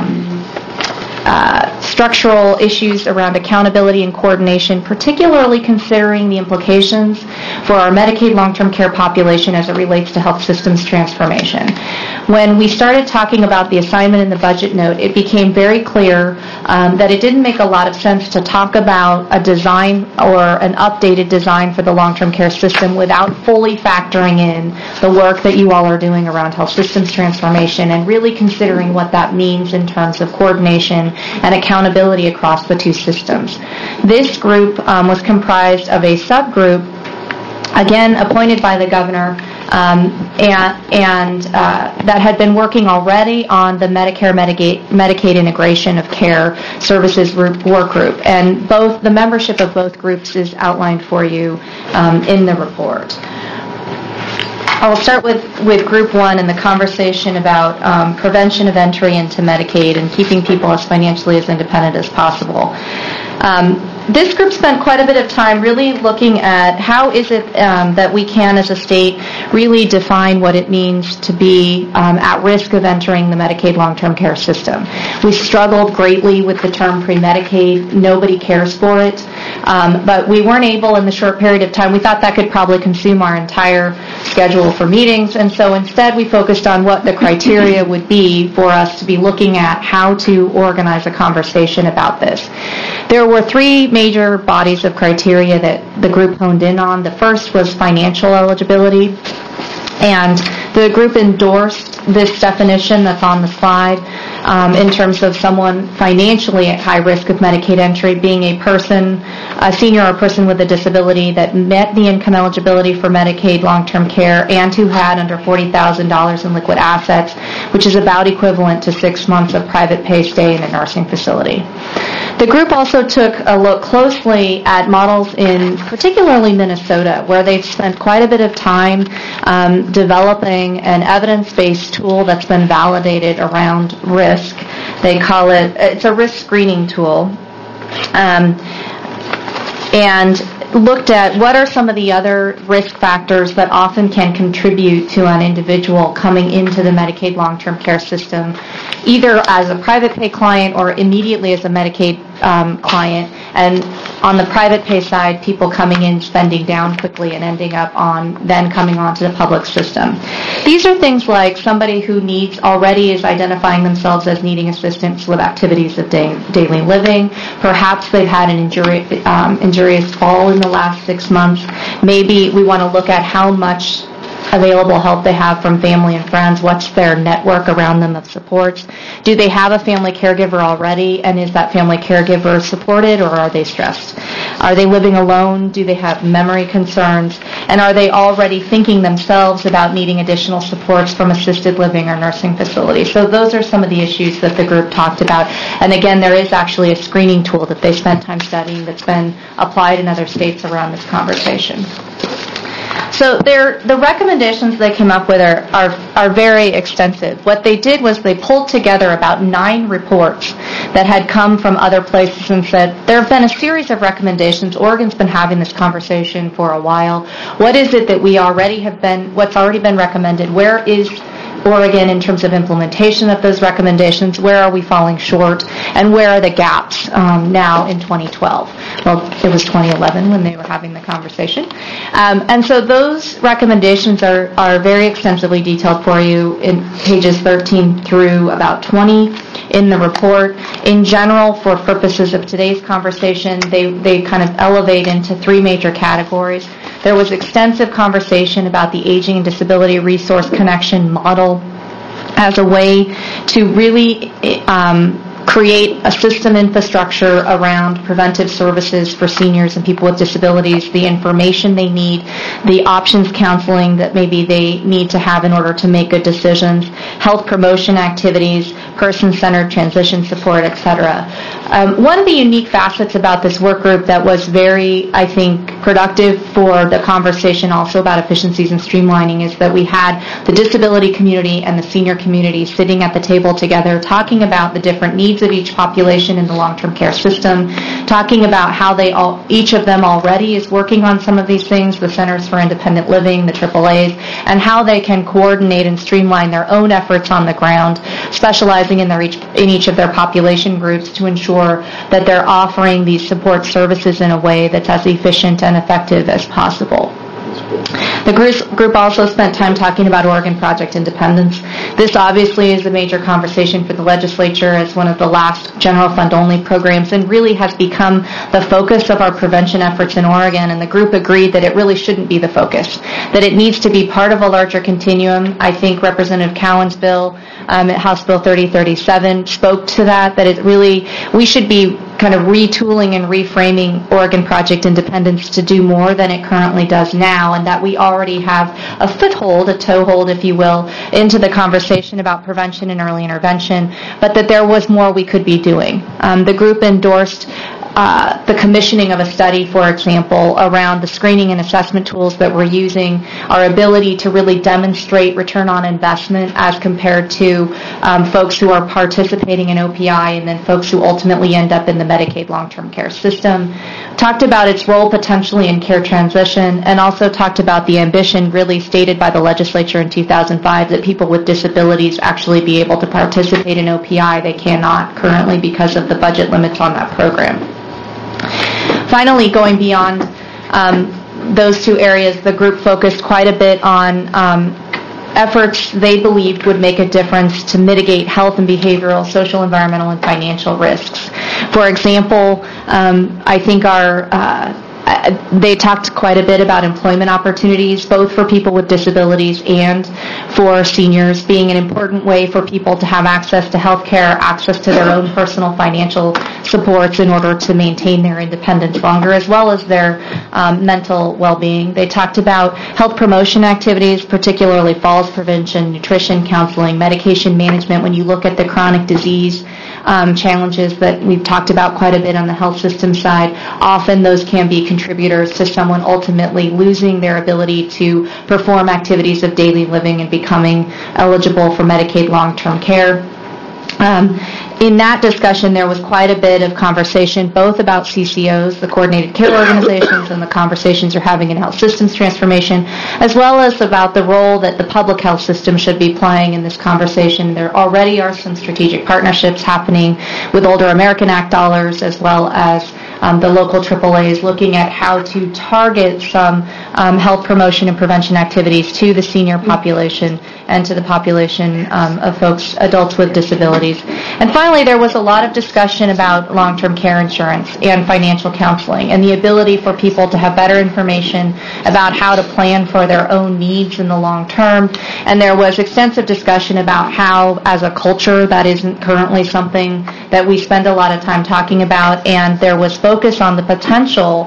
structural issues around accountability and coordination, particularly considering the implications for our Medicaid long-term care population as it relates to health systems transformation. When we started talking about the assignment in the budget note, it became very clear that it didn't make a lot of sense to talk about a design or an updated design for the long-term care system without fully factoring in the work that you all are doing around health systems transformation and really considering what that means in terms of coordination and accountability across the two systems. This group was comprised of a subgroup, again appointed by the governor, and that had been working already on the Medicaid integration of care services work group. And the membership of both groups is outlined for you in the report. I'll start with Group 1 and the conversation about prevention of entry into Medicaid and keeping people as financially as independent as possible. This group spent quite a bit of time really looking at how is it that we can, as a state, really define what it means to be at risk of entering the Medicaid long-term care system. We struggled greatly with the term pre-Medicaid. Nobody cares for it. But we weren't able in the short period of time. We thought that could probably consume our entire schedule for meetings. And so instead we focused on what the criteria would be for us to be looking at how to organize a conversation about this. There were three major bodies of criteria that the group honed in on. The first was financial eligibility, and the group endorsed this definition that's on the slide in terms of someone financially at high risk of Medicaid entry being a senior or a person with a disability that met the income eligibility for Medicaid long-term care and who had under $40,000 in liquid assets, which is about equivalent to 6 months of private pay stay in a nursing facility. The group also took a look closely at models in particularly Minnesota, where they've spent quite a bit of time developing an evidence-based tool that's been validated around risk. They call it's a risk screening tool. And looked at what are some of the other risk factors that often can contribute to an individual coming into the Medicaid long-term care system, either as a private pay client or immediately as a Medicaid client. And on the private pay side, people coming in, spending down quickly, and ending up then coming onto the public system. These are things like somebody who already is identifying themselves as needing assistance with activities of daily living. Perhaps they've had an injurious fall in the last 6 months. Maybe we want to look at how much available help they have from family and friends. What's their network around them of supports? Do they have a family caregiver already, and is that family caregiver supported, or are they stressed? Are they living alone? Do they have memory concerns? And are they already thinking themselves about needing additional supports from assisted living or nursing facilities? So those are some of the issues that the group talked about. And again, there is actually a screening tool that they spent time studying that's been applied in other states around this conversation. So the recommendations they came up with are very extensive. What they did was they pulled together about 9 reports that had come from other places and said, there have been a series of recommendations. Oregon's been having this conversation for a while. What is it that what's already been recommended? Where is Oregon in terms of implementation of those recommendations? Where are we falling short? And where are the gaps now in 2012? Well, it was 2011 when they were having the conversation. And so those recommendations are very extensively detailed for you in pages 13 through about 20 in the report. In general, for purposes of today's conversation, they kind of elevate into 3 major categories. There was extensive conversation about the Aging and Disability Resource Connection model as a way to really create a system infrastructure around preventive services for seniors and people with disabilities, the information they need, the options counseling that maybe they need to have in order to make good decisions, health promotion activities, person-centered transition support, etc. One of the unique facets about this work group that was very, I think, productive for the conversation also about efficiencies and streamlining is that we had the disability community and the senior community sitting at the table together talking about the different needs of each population in the long-term care system, talking about how each of them already is working on some of these things, the Centers for Independent Living, the AAAs, and how they can coordinate and streamline their own efforts on the ground, specializing in each of their population groups to ensure that they're offering these support services in a way that's as efficient and effective as possible. The group also spent time talking about Oregon Project Independence. This obviously is a major conversation for the legislature as one of the last general fund only programs and really has become the focus of our prevention efforts in Oregon, and the group agreed that it really shouldn't be the focus, that it needs to be part of a larger continuum. I think Representative Cowan's bill, House Bill 3037, spoke to that we should be kind of retooling and reframing Oregon Project Independence to do more than it currently does now, and that we already have a foothold, a toehold, if you will, into the conversation about prevention and early intervention, but that there was more we could be doing. The group endorsed the commissioning of a study, for example, around the screening and assessment tools that we're using, our ability to really demonstrate return on investment as compared to folks who are participating in OPI and then folks who ultimately end up in the Medicaid long-term care system. Talked about its role potentially in care transition, and also talked about the ambition really stated by the legislature in 2005 that people with disabilities actually be able to participate in OPI. They cannot currently because of the budget limits on that program. Finally, going beyond those two areas, the group focused quite a bit on efforts they believed would make a difference to mitigate health and behavioral, social, environmental, and financial risks. For example, I think they talked quite a bit about employment opportunities, both for people with disabilities and for seniors, being an important way for people to have access to health care, access to their own personal financial supports in order to maintain their independence longer, as well as their mental well-being. They talked about health promotion activities, particularly falls prevention, nutrition, counseling, medication management. When you look at the chronic disease challenges that we've talked about quite a bit on the health system side, often those can be contributors to someone ultimately losing their ability to perform activities of daily living and becoming eligible for Medicaid long-term care. In that discussion, there was quite a bit of conversation both about CCOs, the coordinated care organizations, and the conversations you're having in health systems transformation, as well as about the role that the public health system should be playing in this conversation. There already are some strategic partnerships happening with Older American Act dollars, as well as the local AAAs, looking at how to target some health promotion and prevention activities to the senior population and to the population of folks, adults with disabilities. And finally, there was a lot of discussion about long-term care insurance and financial counseling and the ability for people to have better information about how to plan for their own needs in the long term. And there was extensive discussion about how, as a culture, that isn't currently something that we spend a lot of time talking about. And there was focus on the potential,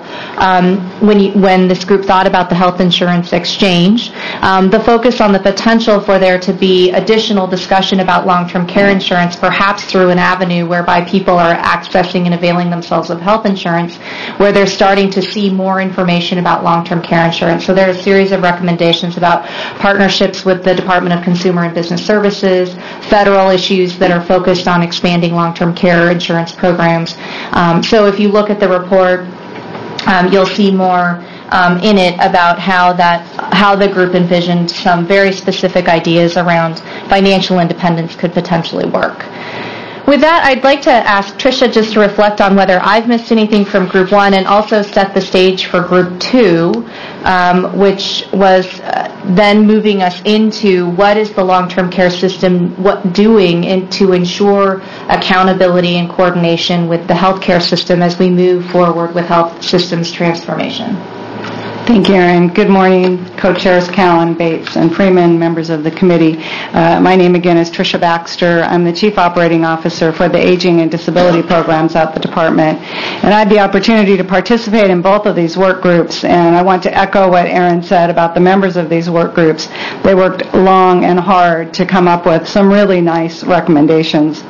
when this group thought about the health insurance exchange, the focus on the potential for there to be additional discussion about long-term care insurance, perhaps through an avenue whereby people are accessing and availing themselves of health insurance, where they're starting to see more information about long-term care insurance. So there are a series of recommendations about partnerships with the Department of Consumer and Business Services, federal issues that are focused on expanding long-term care insurance programs. So if you look at the report, you'll see more in it about how the group envisioned some very specific ideas around financial independence could potentially work. With that, I'd like to ask Tricia just to reflect on whether I've missed anything from Group 1 and also set the stage for Group 2, which was then moving us into what is the long-term care system doing to ensure accountability and coordination with the healthcare system as we move forward with health systems transformation. Thank you, Erin. Good morning, Co-Chairs Cowan, Bates, and Freeman, members of the committee. My name again is Tricia Baxter. I'm the Chief Operating Officer for the Aging and Disability Programs at the Department. And I had the opportunity to participate in both of these work groups, and I want to echo what Erin said about the members of these work groups. They worked long and hard to come up with some really nice recommendations.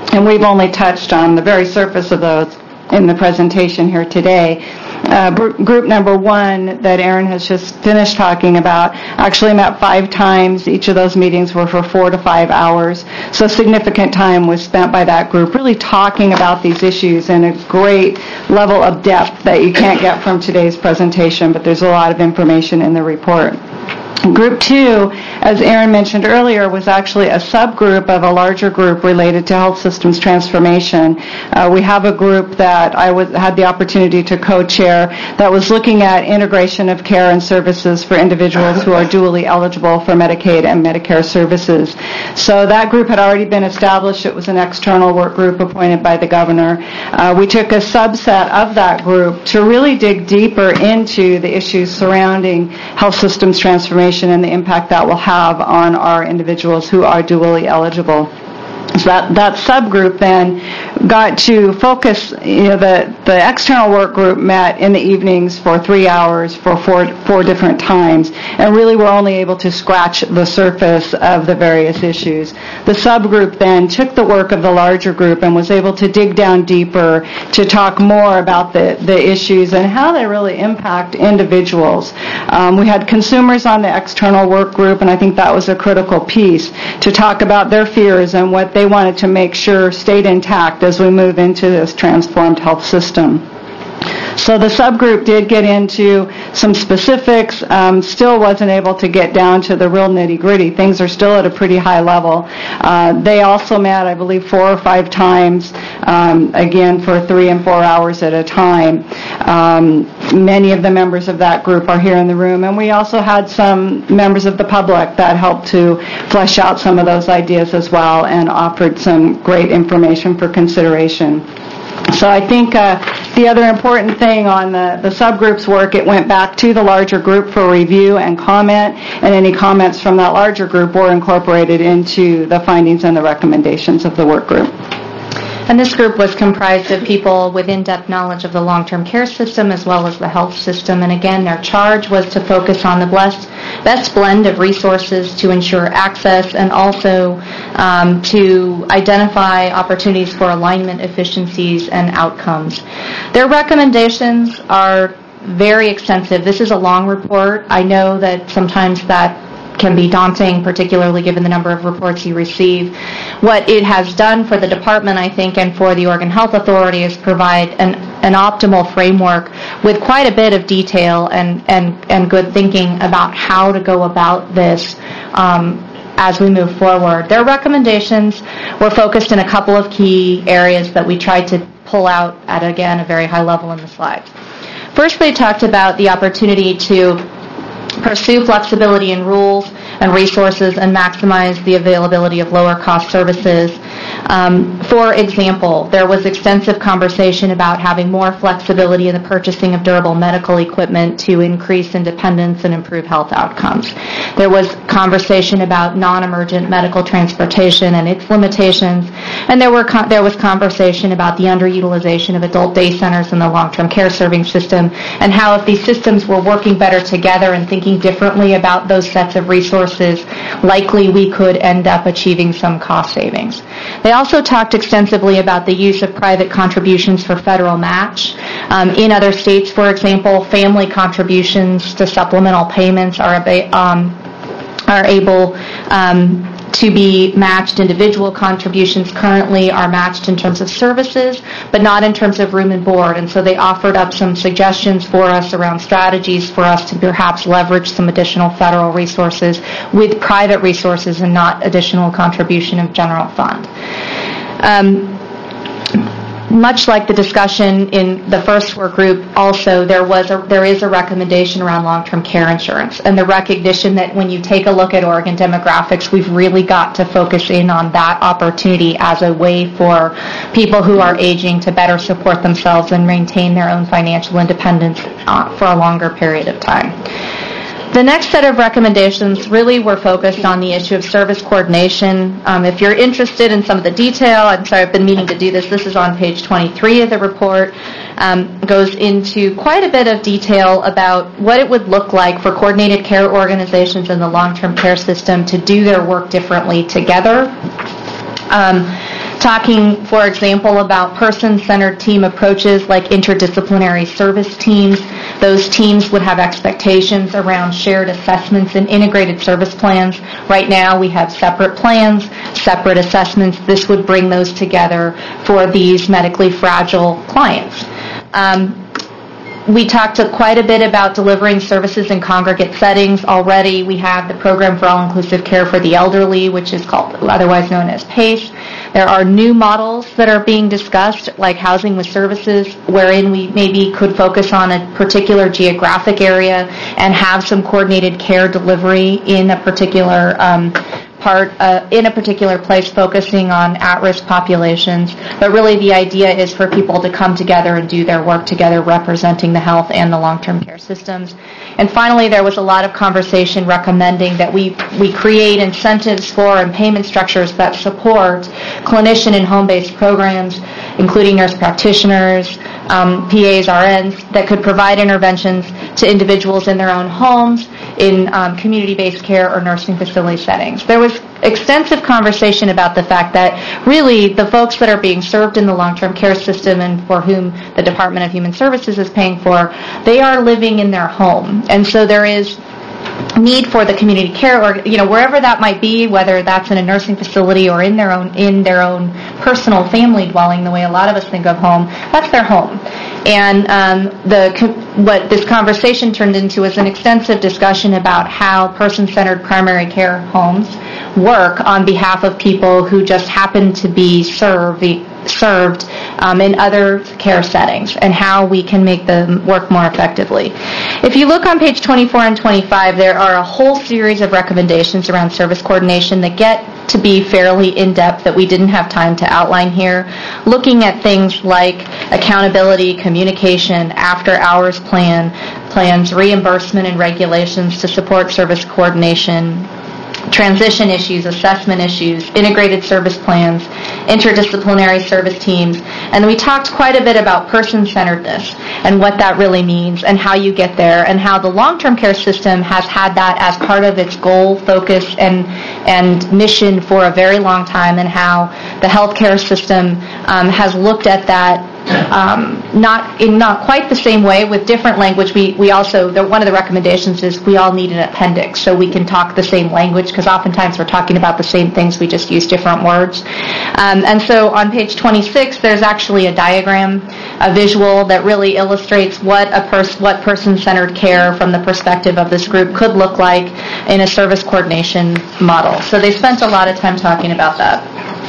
and we've only touched on the very surface of those in the presentation here today. Group number 1 that Aaron has just finished talking about actually met 5 times. Each of those meetings were for 4 to 5 hours. So significant time was spent by that group really talking about these issues in a great level of depth that you can't get from today's presentation, but there's a lot of information in the report. Group 2, as Aaron mentioned earlier, was actually a subgroup of a larger group related to health systems transformation. We have a group that I had the opportunity to co-chair that was looking at integration of care and services for individuals who are dually eligible for Medicaid and Medicare services. So that group had already been established. It was an external work group appointed by the governor. We took a subset of that group to really dig deeper into the issues surrounding health systems transformation and the impact that will have on our individuals who are dually eligible. So that subgroup then got to focus, the external work group met in the evenings for 3 hours for four different times, and really were only able to scratch the surface of the various issues. The subgroup then took the work of the larger group and was able to dig down deeper to talk more about the issues and how they really impact individuals. We had consumers on the external work group, and I think that was a critical piece to talk about their fears and what they wanted to make sure stayed intact as we move into this transformed health system. So the subgroup did get into some specifics, still wasn't able to get down to the real nitty-gritty. Things are still at a pretty high level. They also met, I believe, 4 or 5 times, again for 3 and 4 hours at a time. Many of the members of that group are here in the room, and we also had some members of the public that helped to flesh out some of those ideas as well and offered some great information for consideration. So I think the other important thing on the subgroup's work, it went back to the larger group for review and comment, and any comments from that larger group were incorporated into the findings and the recommendations of the work group. And this group was comprised of people with in-depth knowledge of the long-term care system as well as the health system. And again, their charge was to focus on the best blend of resources to ensure access and also to identify opportunities for alignment, efficiencies, and outcomes. Their recommendations are very extensive. This is a long report. I know that sometimes that can be daunting, particularly given the number of reports you receive. What it has done for the department, I think, and for the Oregon Health Authority is provide an optimal framework with quite a bit of detail and good thinking about how to go about this as we move forward. Their recommendations were focused in a couple of key areas that we tried to pull out at, again, a very high level in the slides. First, they talked about the opportunity to pursue flexibility in rules and resources and maximize the availability of lower-cost services. For example, there was extensive conversation about having more flexibility in the purchasing of durable medical equipment to increase independence and improve health outcomes. There was conversation about non-emergent medical transportation and its limitations, and there was conversation about the underutilization of adult day centers in the long-term care serving system and how if these systems were working better together and thinking differently about those sets of resources, likely we could end up achieving some cost savings. They also talked extensively about the use of private contributions for federal match. In other states, for example, family contributions to supplemental payments are able to be matched. Individual contributions currently are matched in terms of services, but not in terms of room and board. And so they offered up some suggestions for us around strategies for us to perhaps leverage some additional federal resources with private resources and not additional contribution of general fund. Much like the discussion in the first work group, also there is a recommendation around long-term care insurance and the recognition that when you take a look at Oregon demographics, we've really got to focus in on that opportunity as a way for people who are aging to better support themselves and maintain their own financial independence for a longer period of time. The next set of recommendations really were focused on the issue of service coordination. If you're interested in some of the detail, I'm sorry, I've been meaning to do this. This is on page 23 of the report. Goes into quite a bit of detail about what it would look like for coordinated care organizations in the long-term care system to do their work differently together. talking, for example, about person-centered team approaches like interdisciplinary service teams. Those teams would have expectations around shared assessments and integrated service plans. Right now we have separate plans, separate assessments. This would bring those together for these medically fragile clients. We talked quite a bit about delivering services in congregate settings. Already we have the Program for All-Inclusive Care for the Elderly, which is otherwise known as PACE. There are new models that are being discussed, like housing with services, wherein we maybe could focus on a particular geographic area and have some coordinated care delivery in a particular in a particular place, focusing on at-risk populations. But really the idea is for people to come together and do their work together, representing the health and the long-term care systems. And finally, there was a lot of conversation recommending that we create incentives for and payment structures that support clinician and home-based programs, including nurse practitioners, PAs, RNs, that could provide interventions to individuals in their own homes, in community-based care or nursing facility settings. There was extensive conversation about the fact that really the folks that are being served in the long-term care system and for whom the Department of Human Services is paying for, they are living in their home. And so there is need for the community care, or wherever that might be, whether that's in a nursing facility or in their own personal family dwelling, the way a lot of us think of home, that's their home. And what this conversation turned into is an extensive discussion about how person-centered primary care homes work on behalf of people who just happen to be served in other care settings, and how we can make them work more effectively. If you look on page 24 and 25, there are a whole series of recommendations around service coordination that get to be fairly in-depth that we didn't have time to outline here, looking at things like accountability, communication, after-hours plans, reimbursement and regulations to support service coordination, transition issues, assessment issues, integrated service plans, interdisciplinary service teams. And we talked quite a bit about person-centeredness and what that really means and how you get there, and how the long-term care system has had that as part of its goal, focus, and mission for a very long time, and how the healthcare system has looked at that not quite the same way, with different language. We also, one of the recommendations is we all need an appendix so we can talk the same language, because oftentimes we're talking about the same things, we just use different words. And so on page 26, there's actually a diagram, a visual that really illustrates what person-centered care from the perspective of this group could look like in a service coordination model. So they spent a lot of time talking about that.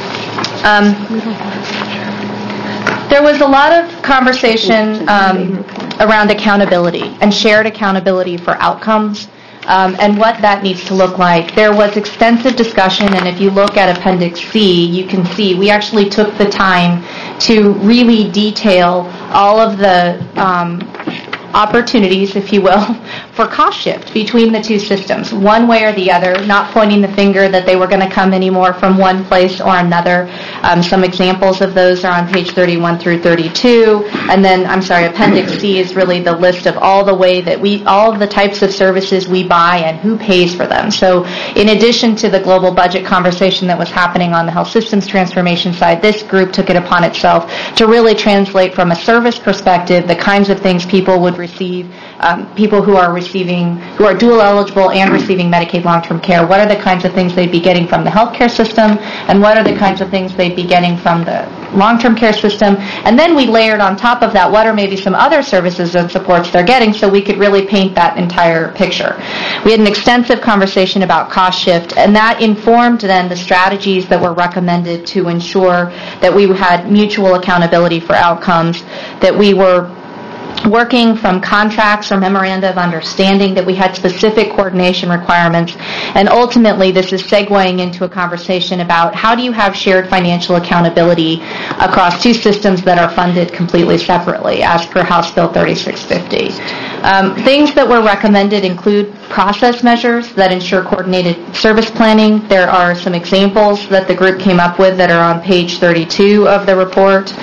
There was a lot of conversation around accountability and shared accountability for outcomes, and what that needs to look like. There was extensive discussion, and if you look at Appendix C, you can see we actually took the time to really detail all of the opportunities, if you will, for cost shift between the two systems, one way or the other, not pointing the finger that they were going to come any more from one place or another. Some examples of those are on page 31 through 32, and then, Appendix C is really the list of all of the types of services we buy and who pays for them. So in addition to the global budget conversation that was happening on the health systems transformation side, this group took it upon itself to really translate from a service perspective the kinds of things people would receive, people who are dual eligible and receiving Medicaid long-term care. What are the kinds of things they'd be getting from the healthcare system, and what are the kinds of things they'd be getting from the long-term care system? And then we layered on top of that what are maybe some other services and supports they're getting, so we could really paint that entire picture. We had an extensive conversation about cost shift, and that informed then the strategies that were recommended to ensure that we had mutual accountability for outcomes, that we were working from contracts or memoranda of understanding, that we had specific coordination requirements, and ultimately this is segueing into a conversation about how do you have shared financial accountability across two systems that are funded completely separately, as per House Bill 3650. Things that were recommended include process measures that ensure coordinated service planning. There are some examples that the group came up with that are on page 32 of the report.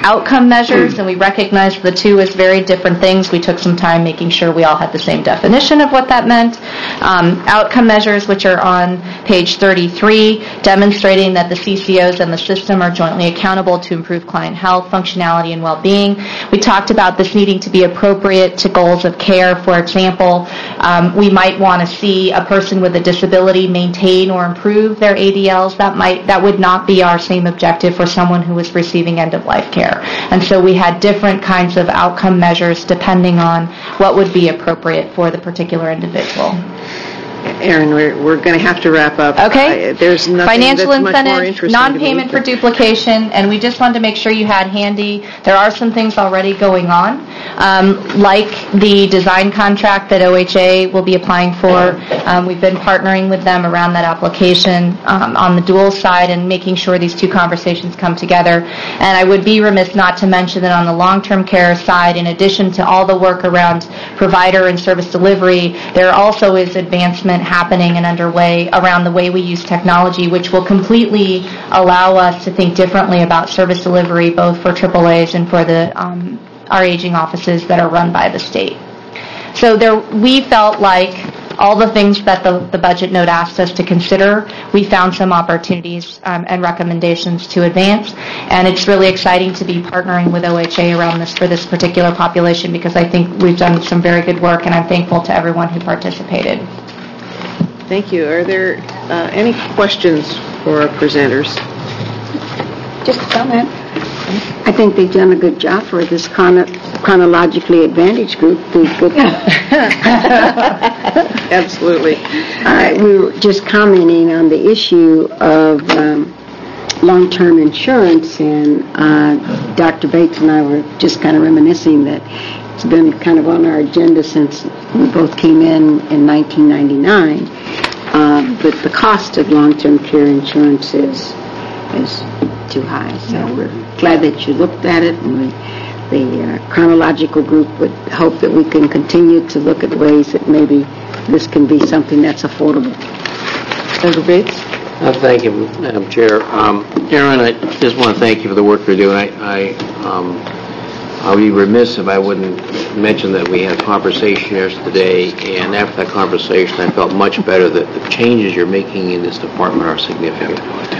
outcome measures, and we recognize the two as very different things. We took some time making sure we all had the same definition of what that meant. Outcome measures, which are on page 33, demonstrating that the CCOs and the system are jointly accountable to improve client health, functionality, and well-being. We talked about this needing to be appropriate to goals of care. For example, we might want to see a person with a disability maintain or improve their ADLs. That would not be our same objective for someone who was receiving end-of-life care. And so we had different kinds of outcome measures depending on what would be appropriate for the particular individual. Erin, we're going to have to wrap up. Okay. There's nothing Financial that's much more incentive, interesting non-payment to for me. duplication, and we just wanted to make sure you had handy. There are some things already going on, like the design contract that OHA will be applying for. We've been partnering with them around that application on the dual side and making sure these two conversations come together. And I would be remiss not to mention that on the long-term care side, in addition to all the work around provider and service delivery, there also is advancement happening and underway around the way we use technology, which will completely allow us to think differently about service delivery, both for AAAs and for our aging offices that are run by the state. So we felt like all the things that the budget note asked us to consider, we found some opportunities and recommendations to advance. And it's really exciting to be partnering with OHA around this for this particular population, because I think we've done some very good work, and I'm thankful to everyone who participated. Thank you. Are there any questions for our presenters? Just a comment. I think they've done a good job for this chronologically advantaged group. Absolutely. We were just commenting on the issue of long-term insurance, and Dr. Bates and I were just kind of reminiscing that it's been kind of on our agenda since we both came in 1999. But the cost of long-term care insurance is too high. So we're glad that you looked at it, and the chronological group would hope that we can continue to look at ways that maybe this can be something that's affordable. Dr. Bates? Thank you, Madam Chair. Erin, I just want to thank you for the work you're doing. I would be remiss if I wouldn't mention that we had a conversation yesterday, and after that conversation, I felt much better that the changes you're making in this department are significant.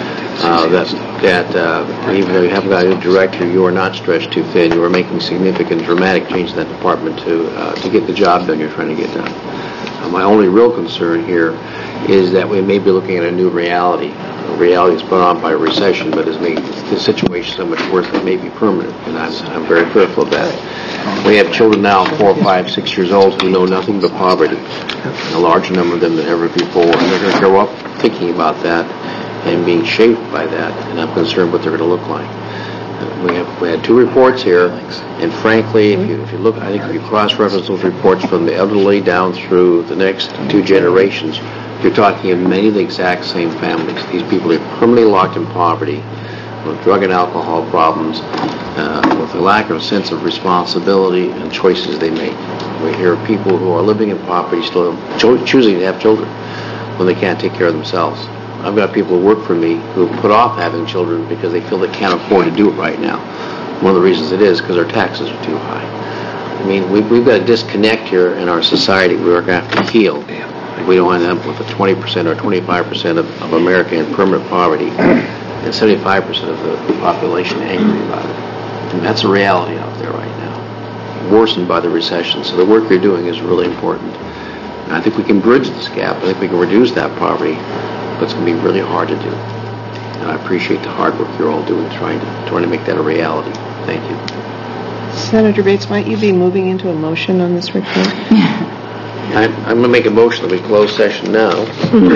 Even though you haven't got a new director, you are not stretched too thin. You are making significant, dramatic changes in that department to get the job done you're trying to get done. My only real concern here is that we may be looking at a new reality. A reality that's brought on by a recession, but has made the situation so much worse that it may be permanent, and I'm very fearful of that. We have children now, 4, 5, 6 years old, who know nothing but poverty, a larger number of them than ever before, and they're going to grow up thinking about that and being shaped by that, and I'm concerned what they're going to look like. We had 2 reports here, and frankly, if you look, I think if you cross-reference those reports from the elderly down through the next 2 generations, you're talking of many of the exact same families. These people are permanently locked in poverty, with drug and alcohol problems, with a lack of sense of responsibility and choices they make. We hear of people who are living in poverty still choosing to have children when they can't take care of themselves. I've got people who work for me who put off having children because they feel they can't afford to do it right now. One of the reasons it is because our taxes are too high. I mean, we've got a disconnect here in our society we're going to have to heal. If we don't end up with a 20% or 25% of America in permanent poverty and 75% of the population angry about it. And that's a reality out there right now, worsened by the recession. So the work you're doing is really important. And I think we can bridge this gap. I think we can reduce that poverty, but it's going to be really hard to do. And I appreciate the hard work you're all doing trying to make that a reality. Thank you. Senator Bates, might you be moving into a motion on this report? I'm going to make a motion that we close session now.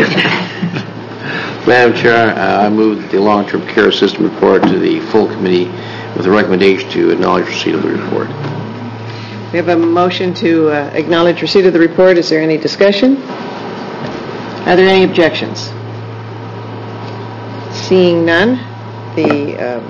Madam Chair, I move that the long-term care system report to the full committee with a recommendation to acknowledge receipt of the report. We have a motion to acknowledge receipt of the report. Is there any discussion? Are there any objections? Seeing none, the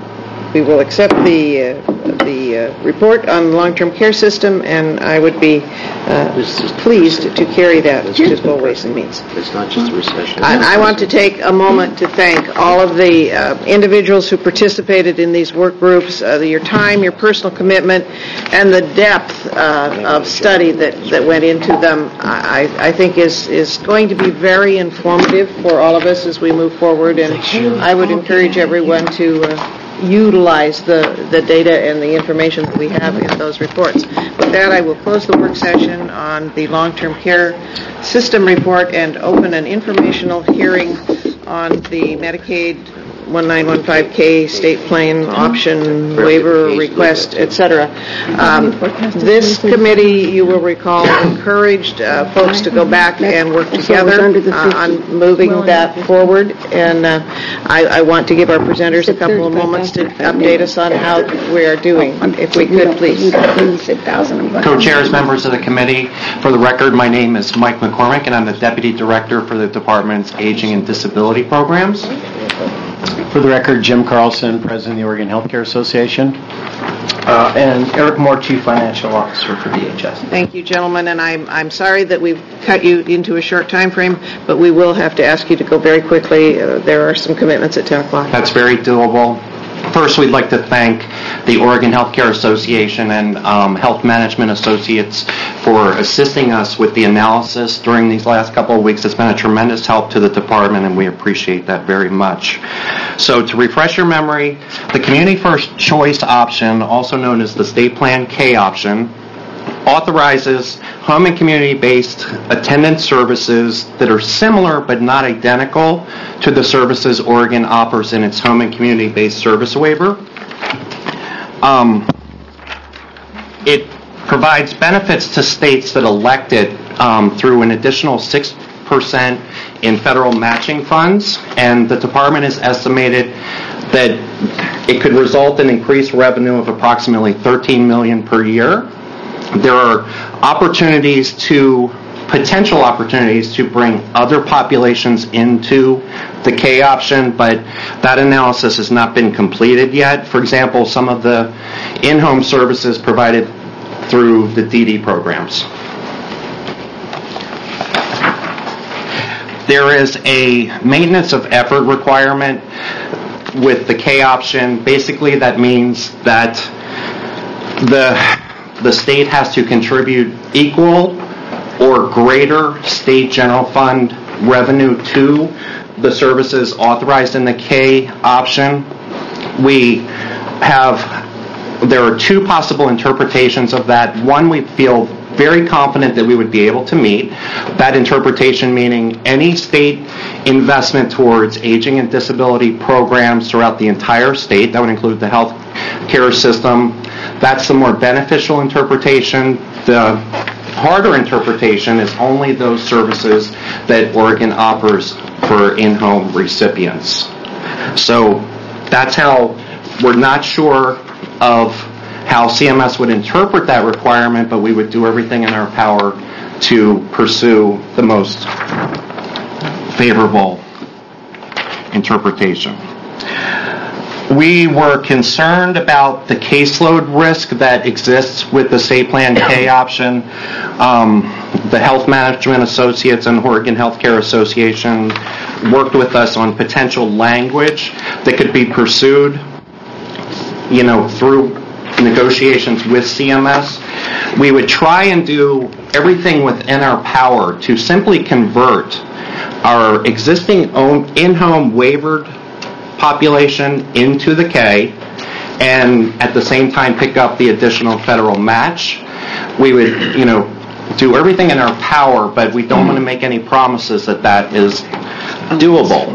we will accept the report on the long-term care system, and I would be pleased to carry that to full Ways and Means. It's not just a recession. I want to take a moment to thank all of the individuals who participated in these work groups, your time, your personal commitment, and the depth of study that went into them. I think is going to be very informative for all of us as we move forward, and I would encourage everyone to utilize the data and the information that we have in those reports. With that, I will close the work session on the long-term care system report and open an informational hearing on the Medicaid 1915K state plan option waiver request, etc. This committee, you will recall, encouraged folks to go back and work together on moving that forward, and I want to give our presenters a couple of moments to update us on how we are doing, if we could, please. Co-chairs, members of the committee, for the record, my name is Mike McCormick, and I'm the Deputy Director for the Department's Aging and Disability Programs. For the record, Jim Carlson, President of the Oregon Healthcare Association, and Eric Moore, Chief Financial Officer for DHS. Thank you, gentlemen, and I'm sorry that we've cut you into a short time frame, but we will have to ask you to go very quickly. There are some commitments at 10 o'clock. That's very doable. First, we'd like to thank the Oregon Healthcare Association and Health Management Associates for assisting us with the analysis during these last couple of weeks. It's been a tremendous help to the department, and we appreciate that very much. So to refresh your memory, the Community First Choice option, also known as the State Plan K option, authorizes home and community-based attendance services that are similar but not identical to the services Oregon offers in its home and community-based service waiver. It provides benefits to states that elect it through an additional 6% in federal matching funds, and the department has estimated that it could result in increased revenue of approximately $13 million per year. There are potential opportunities to bring other populations into the K option, but that analysis has not been completed yet. For example, some of the in-home services provided through the DD programs. There is a maintenance of effort requirement with the K option. Basically, that means that the state has to contribute equal or greater state general fund revenue to the services authorized in the K option. There are two possible interpretations of that. One, we feel very confident that we would be able to meet. That interpretation meaning any state investment towards aging and disability programs throughout the entire state, that would include the health care system. That's the more beneficial interpretation. The harder interpretation is only those services that Oregon offers for in-home recipients. So that's how we're not sure of how CMS would interpret that requirement, but we would do everything in our power to pursue the most favorable interpretation. We were concerned about the caseload risk that exists with the State Plan K option. The Health Management Associates and Oregon Healthcare Association worked with us on potential language that could be pursued, through negotiations with CMS. We would try and do everything within our power to simply convert our existing in-home waivered population into the K, and at the same time pick up the additional federal match. We would, do everything in our power, but we don't want to make any promises that is doable.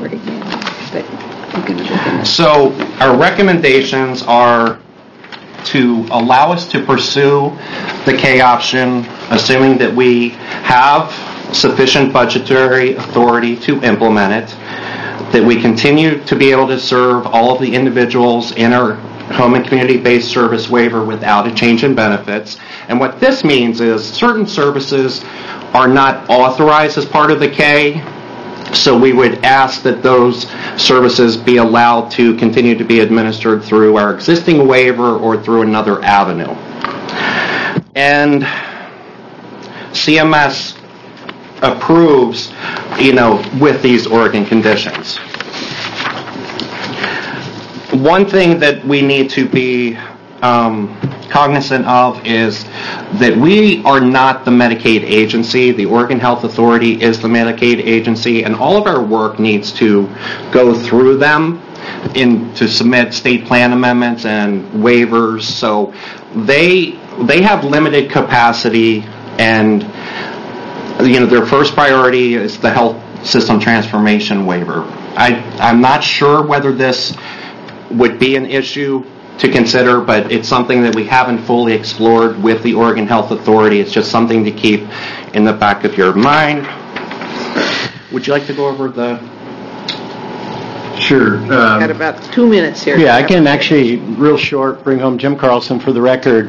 So our recommendations are to allow us to pursue the K option, assuming that we have sufficient budgetary authority to implement it, that we continue to be able to serve all of the individuals in our home and community-based service waiver without a change in benefits. And what this means is certain services are not authorized as part of the K, So we would ask that those services be allowed to continue to be administered through our existing waiver or through another avenue. And CMS approves, with these Oregon conditions. One thing that we need to be cognizant of is that we are not the Medicaid agency. The Oregon Health Authority is the Medicaid agency, and all of our work needs to go through them to submit state plan amendments and waivers. So they have limited capacity, and their first priority is the health system transformation waiver. I'm not sure whether this would be an issue to consider, but it's something that we haven't fully explored with the Oregon Health Authority. It's just something to keep in the back of your mind. Would you like to go over the... Sure. Got about 2 minutes here. Yeah, I can actually, real short, bring home Jim Carlson for the record.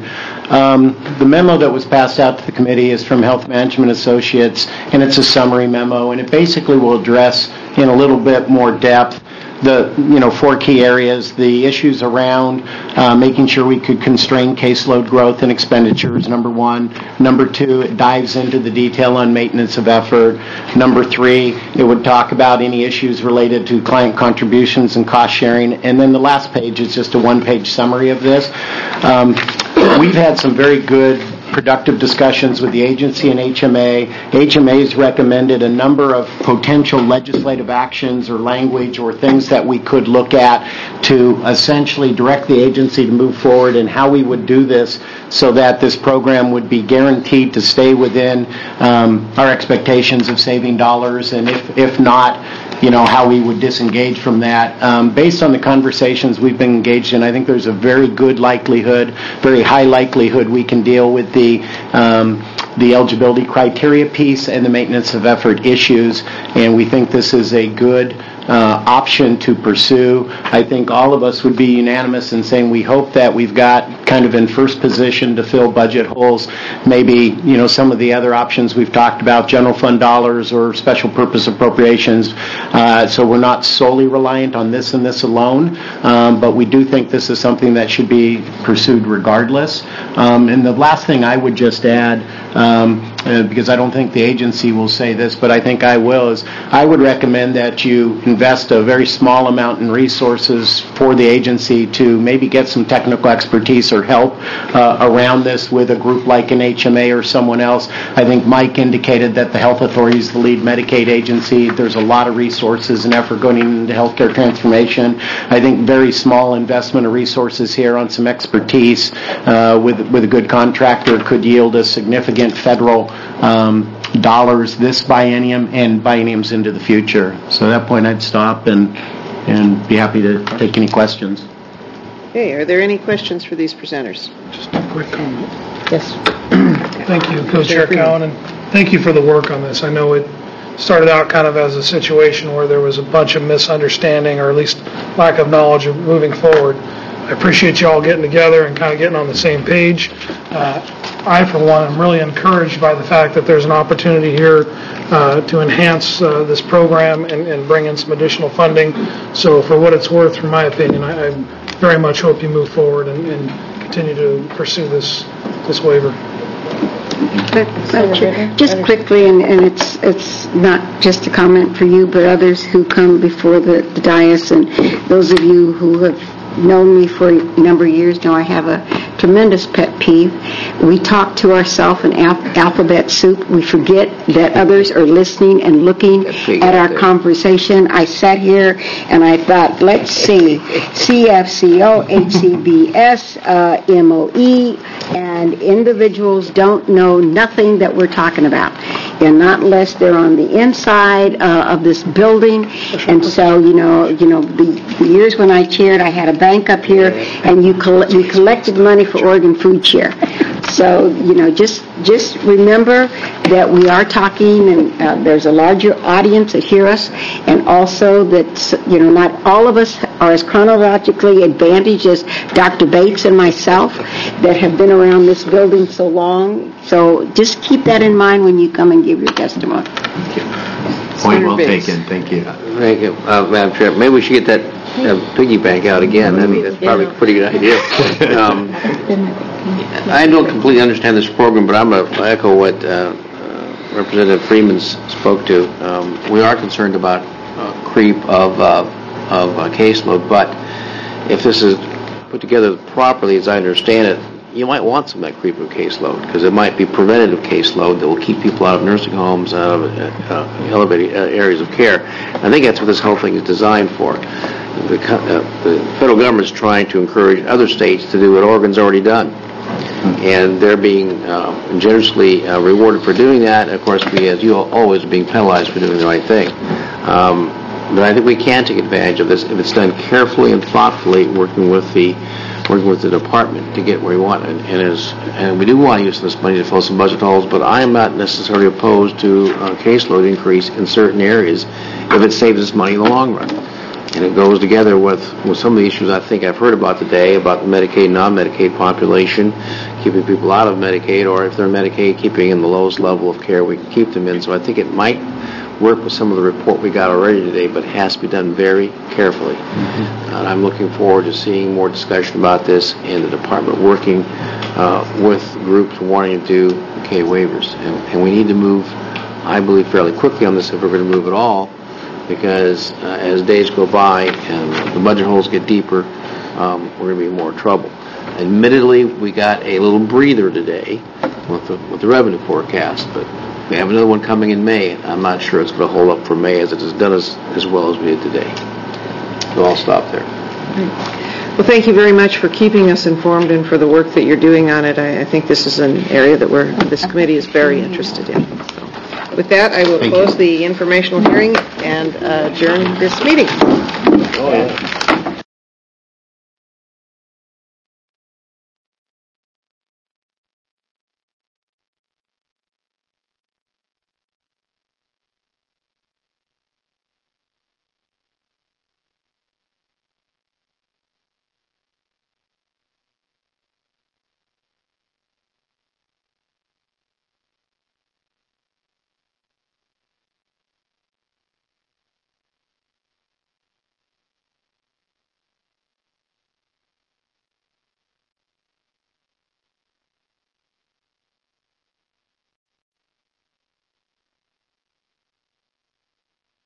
The memo that was passed out to the committee is from Health Management Associates, and it's a summary memo, and it basically will address in a little bit more depth the 4 key areas, the issues around making sure we could constrain caseload growth and expenditures, number 1. Number 2, it dives into the detail on maintenance of effort. Number 3, it would talk about any issues related to client contributions and cost sharing. And then the last page is just a 1-page summary of this. We've had some very good productive discussions with the agency and HMA. HMA's recommended a number of potential legislative actions or language or things that we could look at to essentially direct the agency to move forward and how we would do this so that this program would be guaranteed to stay within our expectations of saving dollars, and if not, how we would disengage from that. Based on the conversations we've been engaged in, I think there's a very good likelihood, very high likelihood we can deal with the eligibility criteria piece and the maintenance of effort issues, and we think this is a good option to pursue. I think all of us would be unanimous in saying we hope that we've got kind of in first position to fill budget holes, maybe some of the other options we've talked about, general fund dollars or special purpose appropriations, so we're not solely reliant on this and this alone, but we do think this is something that should be pursued regardless. And the last thing I would just add, because I don't think the agency will say this, but I think I will, is I would recommend that you invest a very small amount in resources for the agency to maybe get some technical expertise or help around this with a group like an HMA or someone else. I think Mike indicated that the Health Authority is the lead Medicaid agency. There's a lot of resources and effort going into healthcare transformation. I think very small investment of resources here on some expertise with a good contractor could yield a significant federal dollars this biennium and bienniums into the future. So at that point I'd stop and be happy to take any questions. Okay, are there any questions for these presenters? Just a quick comment. Yes. Thank you, Co-Chair Cowan, and thank you for the work on this. I know it started out kind of as a situation where there was a bunch of misunderstanding or at least lack of knowledge of moving forward. I appreciate you all getting together and kind of getting on the same page. I, for one, am really encouraged by the fact that there's an opportunity here to enhance this program and bring in some additional funding. So for what it's worth, from my opinion, I very much hope you move forward and continue to pursue this waiver. Just quickly, and it's not just a comment for you, but others who come before the dais, and those of you who have known me for a number of years know I have a tremendous pet peeve. We talk to ourselves in alphabet soup. We forget that others are listening and looking at our conversation. I sat here and I thought, let's see, CFCO, HCBS, MOE, and individuals don't know nothing that we're talking about, and not unless they're on the inside of this building. And so, the years when I chaired, I had a bank up here, and we collected money for Oregon Food Share. So, just remember that we are talking, and there's a larger audience that hear us, and also that, not all of us are as chronologically advantaged as Dr. Bates and myself that have been around this building so long. So just keep that in mind when you come and give your testimony. Point well Senator Biggs. taken. Thank you. Thank you, Madam Chair. Maybe we should get that piggy bank out again. I mean, that's probably a pretty good idea. I don't completely understand this program, but I'm going to echo what Representative Freeman spoke to. We are concerned about creep of caseload, but if this is put together properly, as I understand it, you might want some of that creep of caseload because it might be preventative caseload that will keep people out of nursing homes, out of elevated areas of care. I think that's what this whole thing is designed for. The federal government is trying to encourage other states to do what Oregon's already done. And they're being generously rewarded for doing that. And of course, we, as you always, are being penalized for doing the right thing. But I think we can take advantage of this if it's done carefully and thoughtfully, working with the department to get where we want. And we do want to use this money to fill some budget holes, but I am not necessarily opposed to a caseload increase in certain areas if it saves us money in the long run. And it goes together with some of the issues I think I've heard about today about the Medicaid, non-Medicaid population, keeping people out of Medicaid, or if they're Medicaid, keeping in the lowest level of care we can keep them in. So I think it might work with some of the report we got already today, but it has to be done very carefully. And I'm looking forward to seeing more discussion about this and the department working with groups wanting to do K waivers. And we need to move, I believe, fairly quickly on this if we're going to move at all, because as days go by and the budget holes get deeper, we're going to be in more trouble. Admittedly, we got a little breather today with the revenue forecast, but we have another one coming in May. I'm not sure it's going to hold up for May as it has done as well as we did today. So I'll stop there. Well, thank you very much for keeping us informed and for the work that you're doing on it. I think this is an area that this committee is very interested in. So, with that, I will close the informational hearing and adjourn this meeting. Oh, yeah.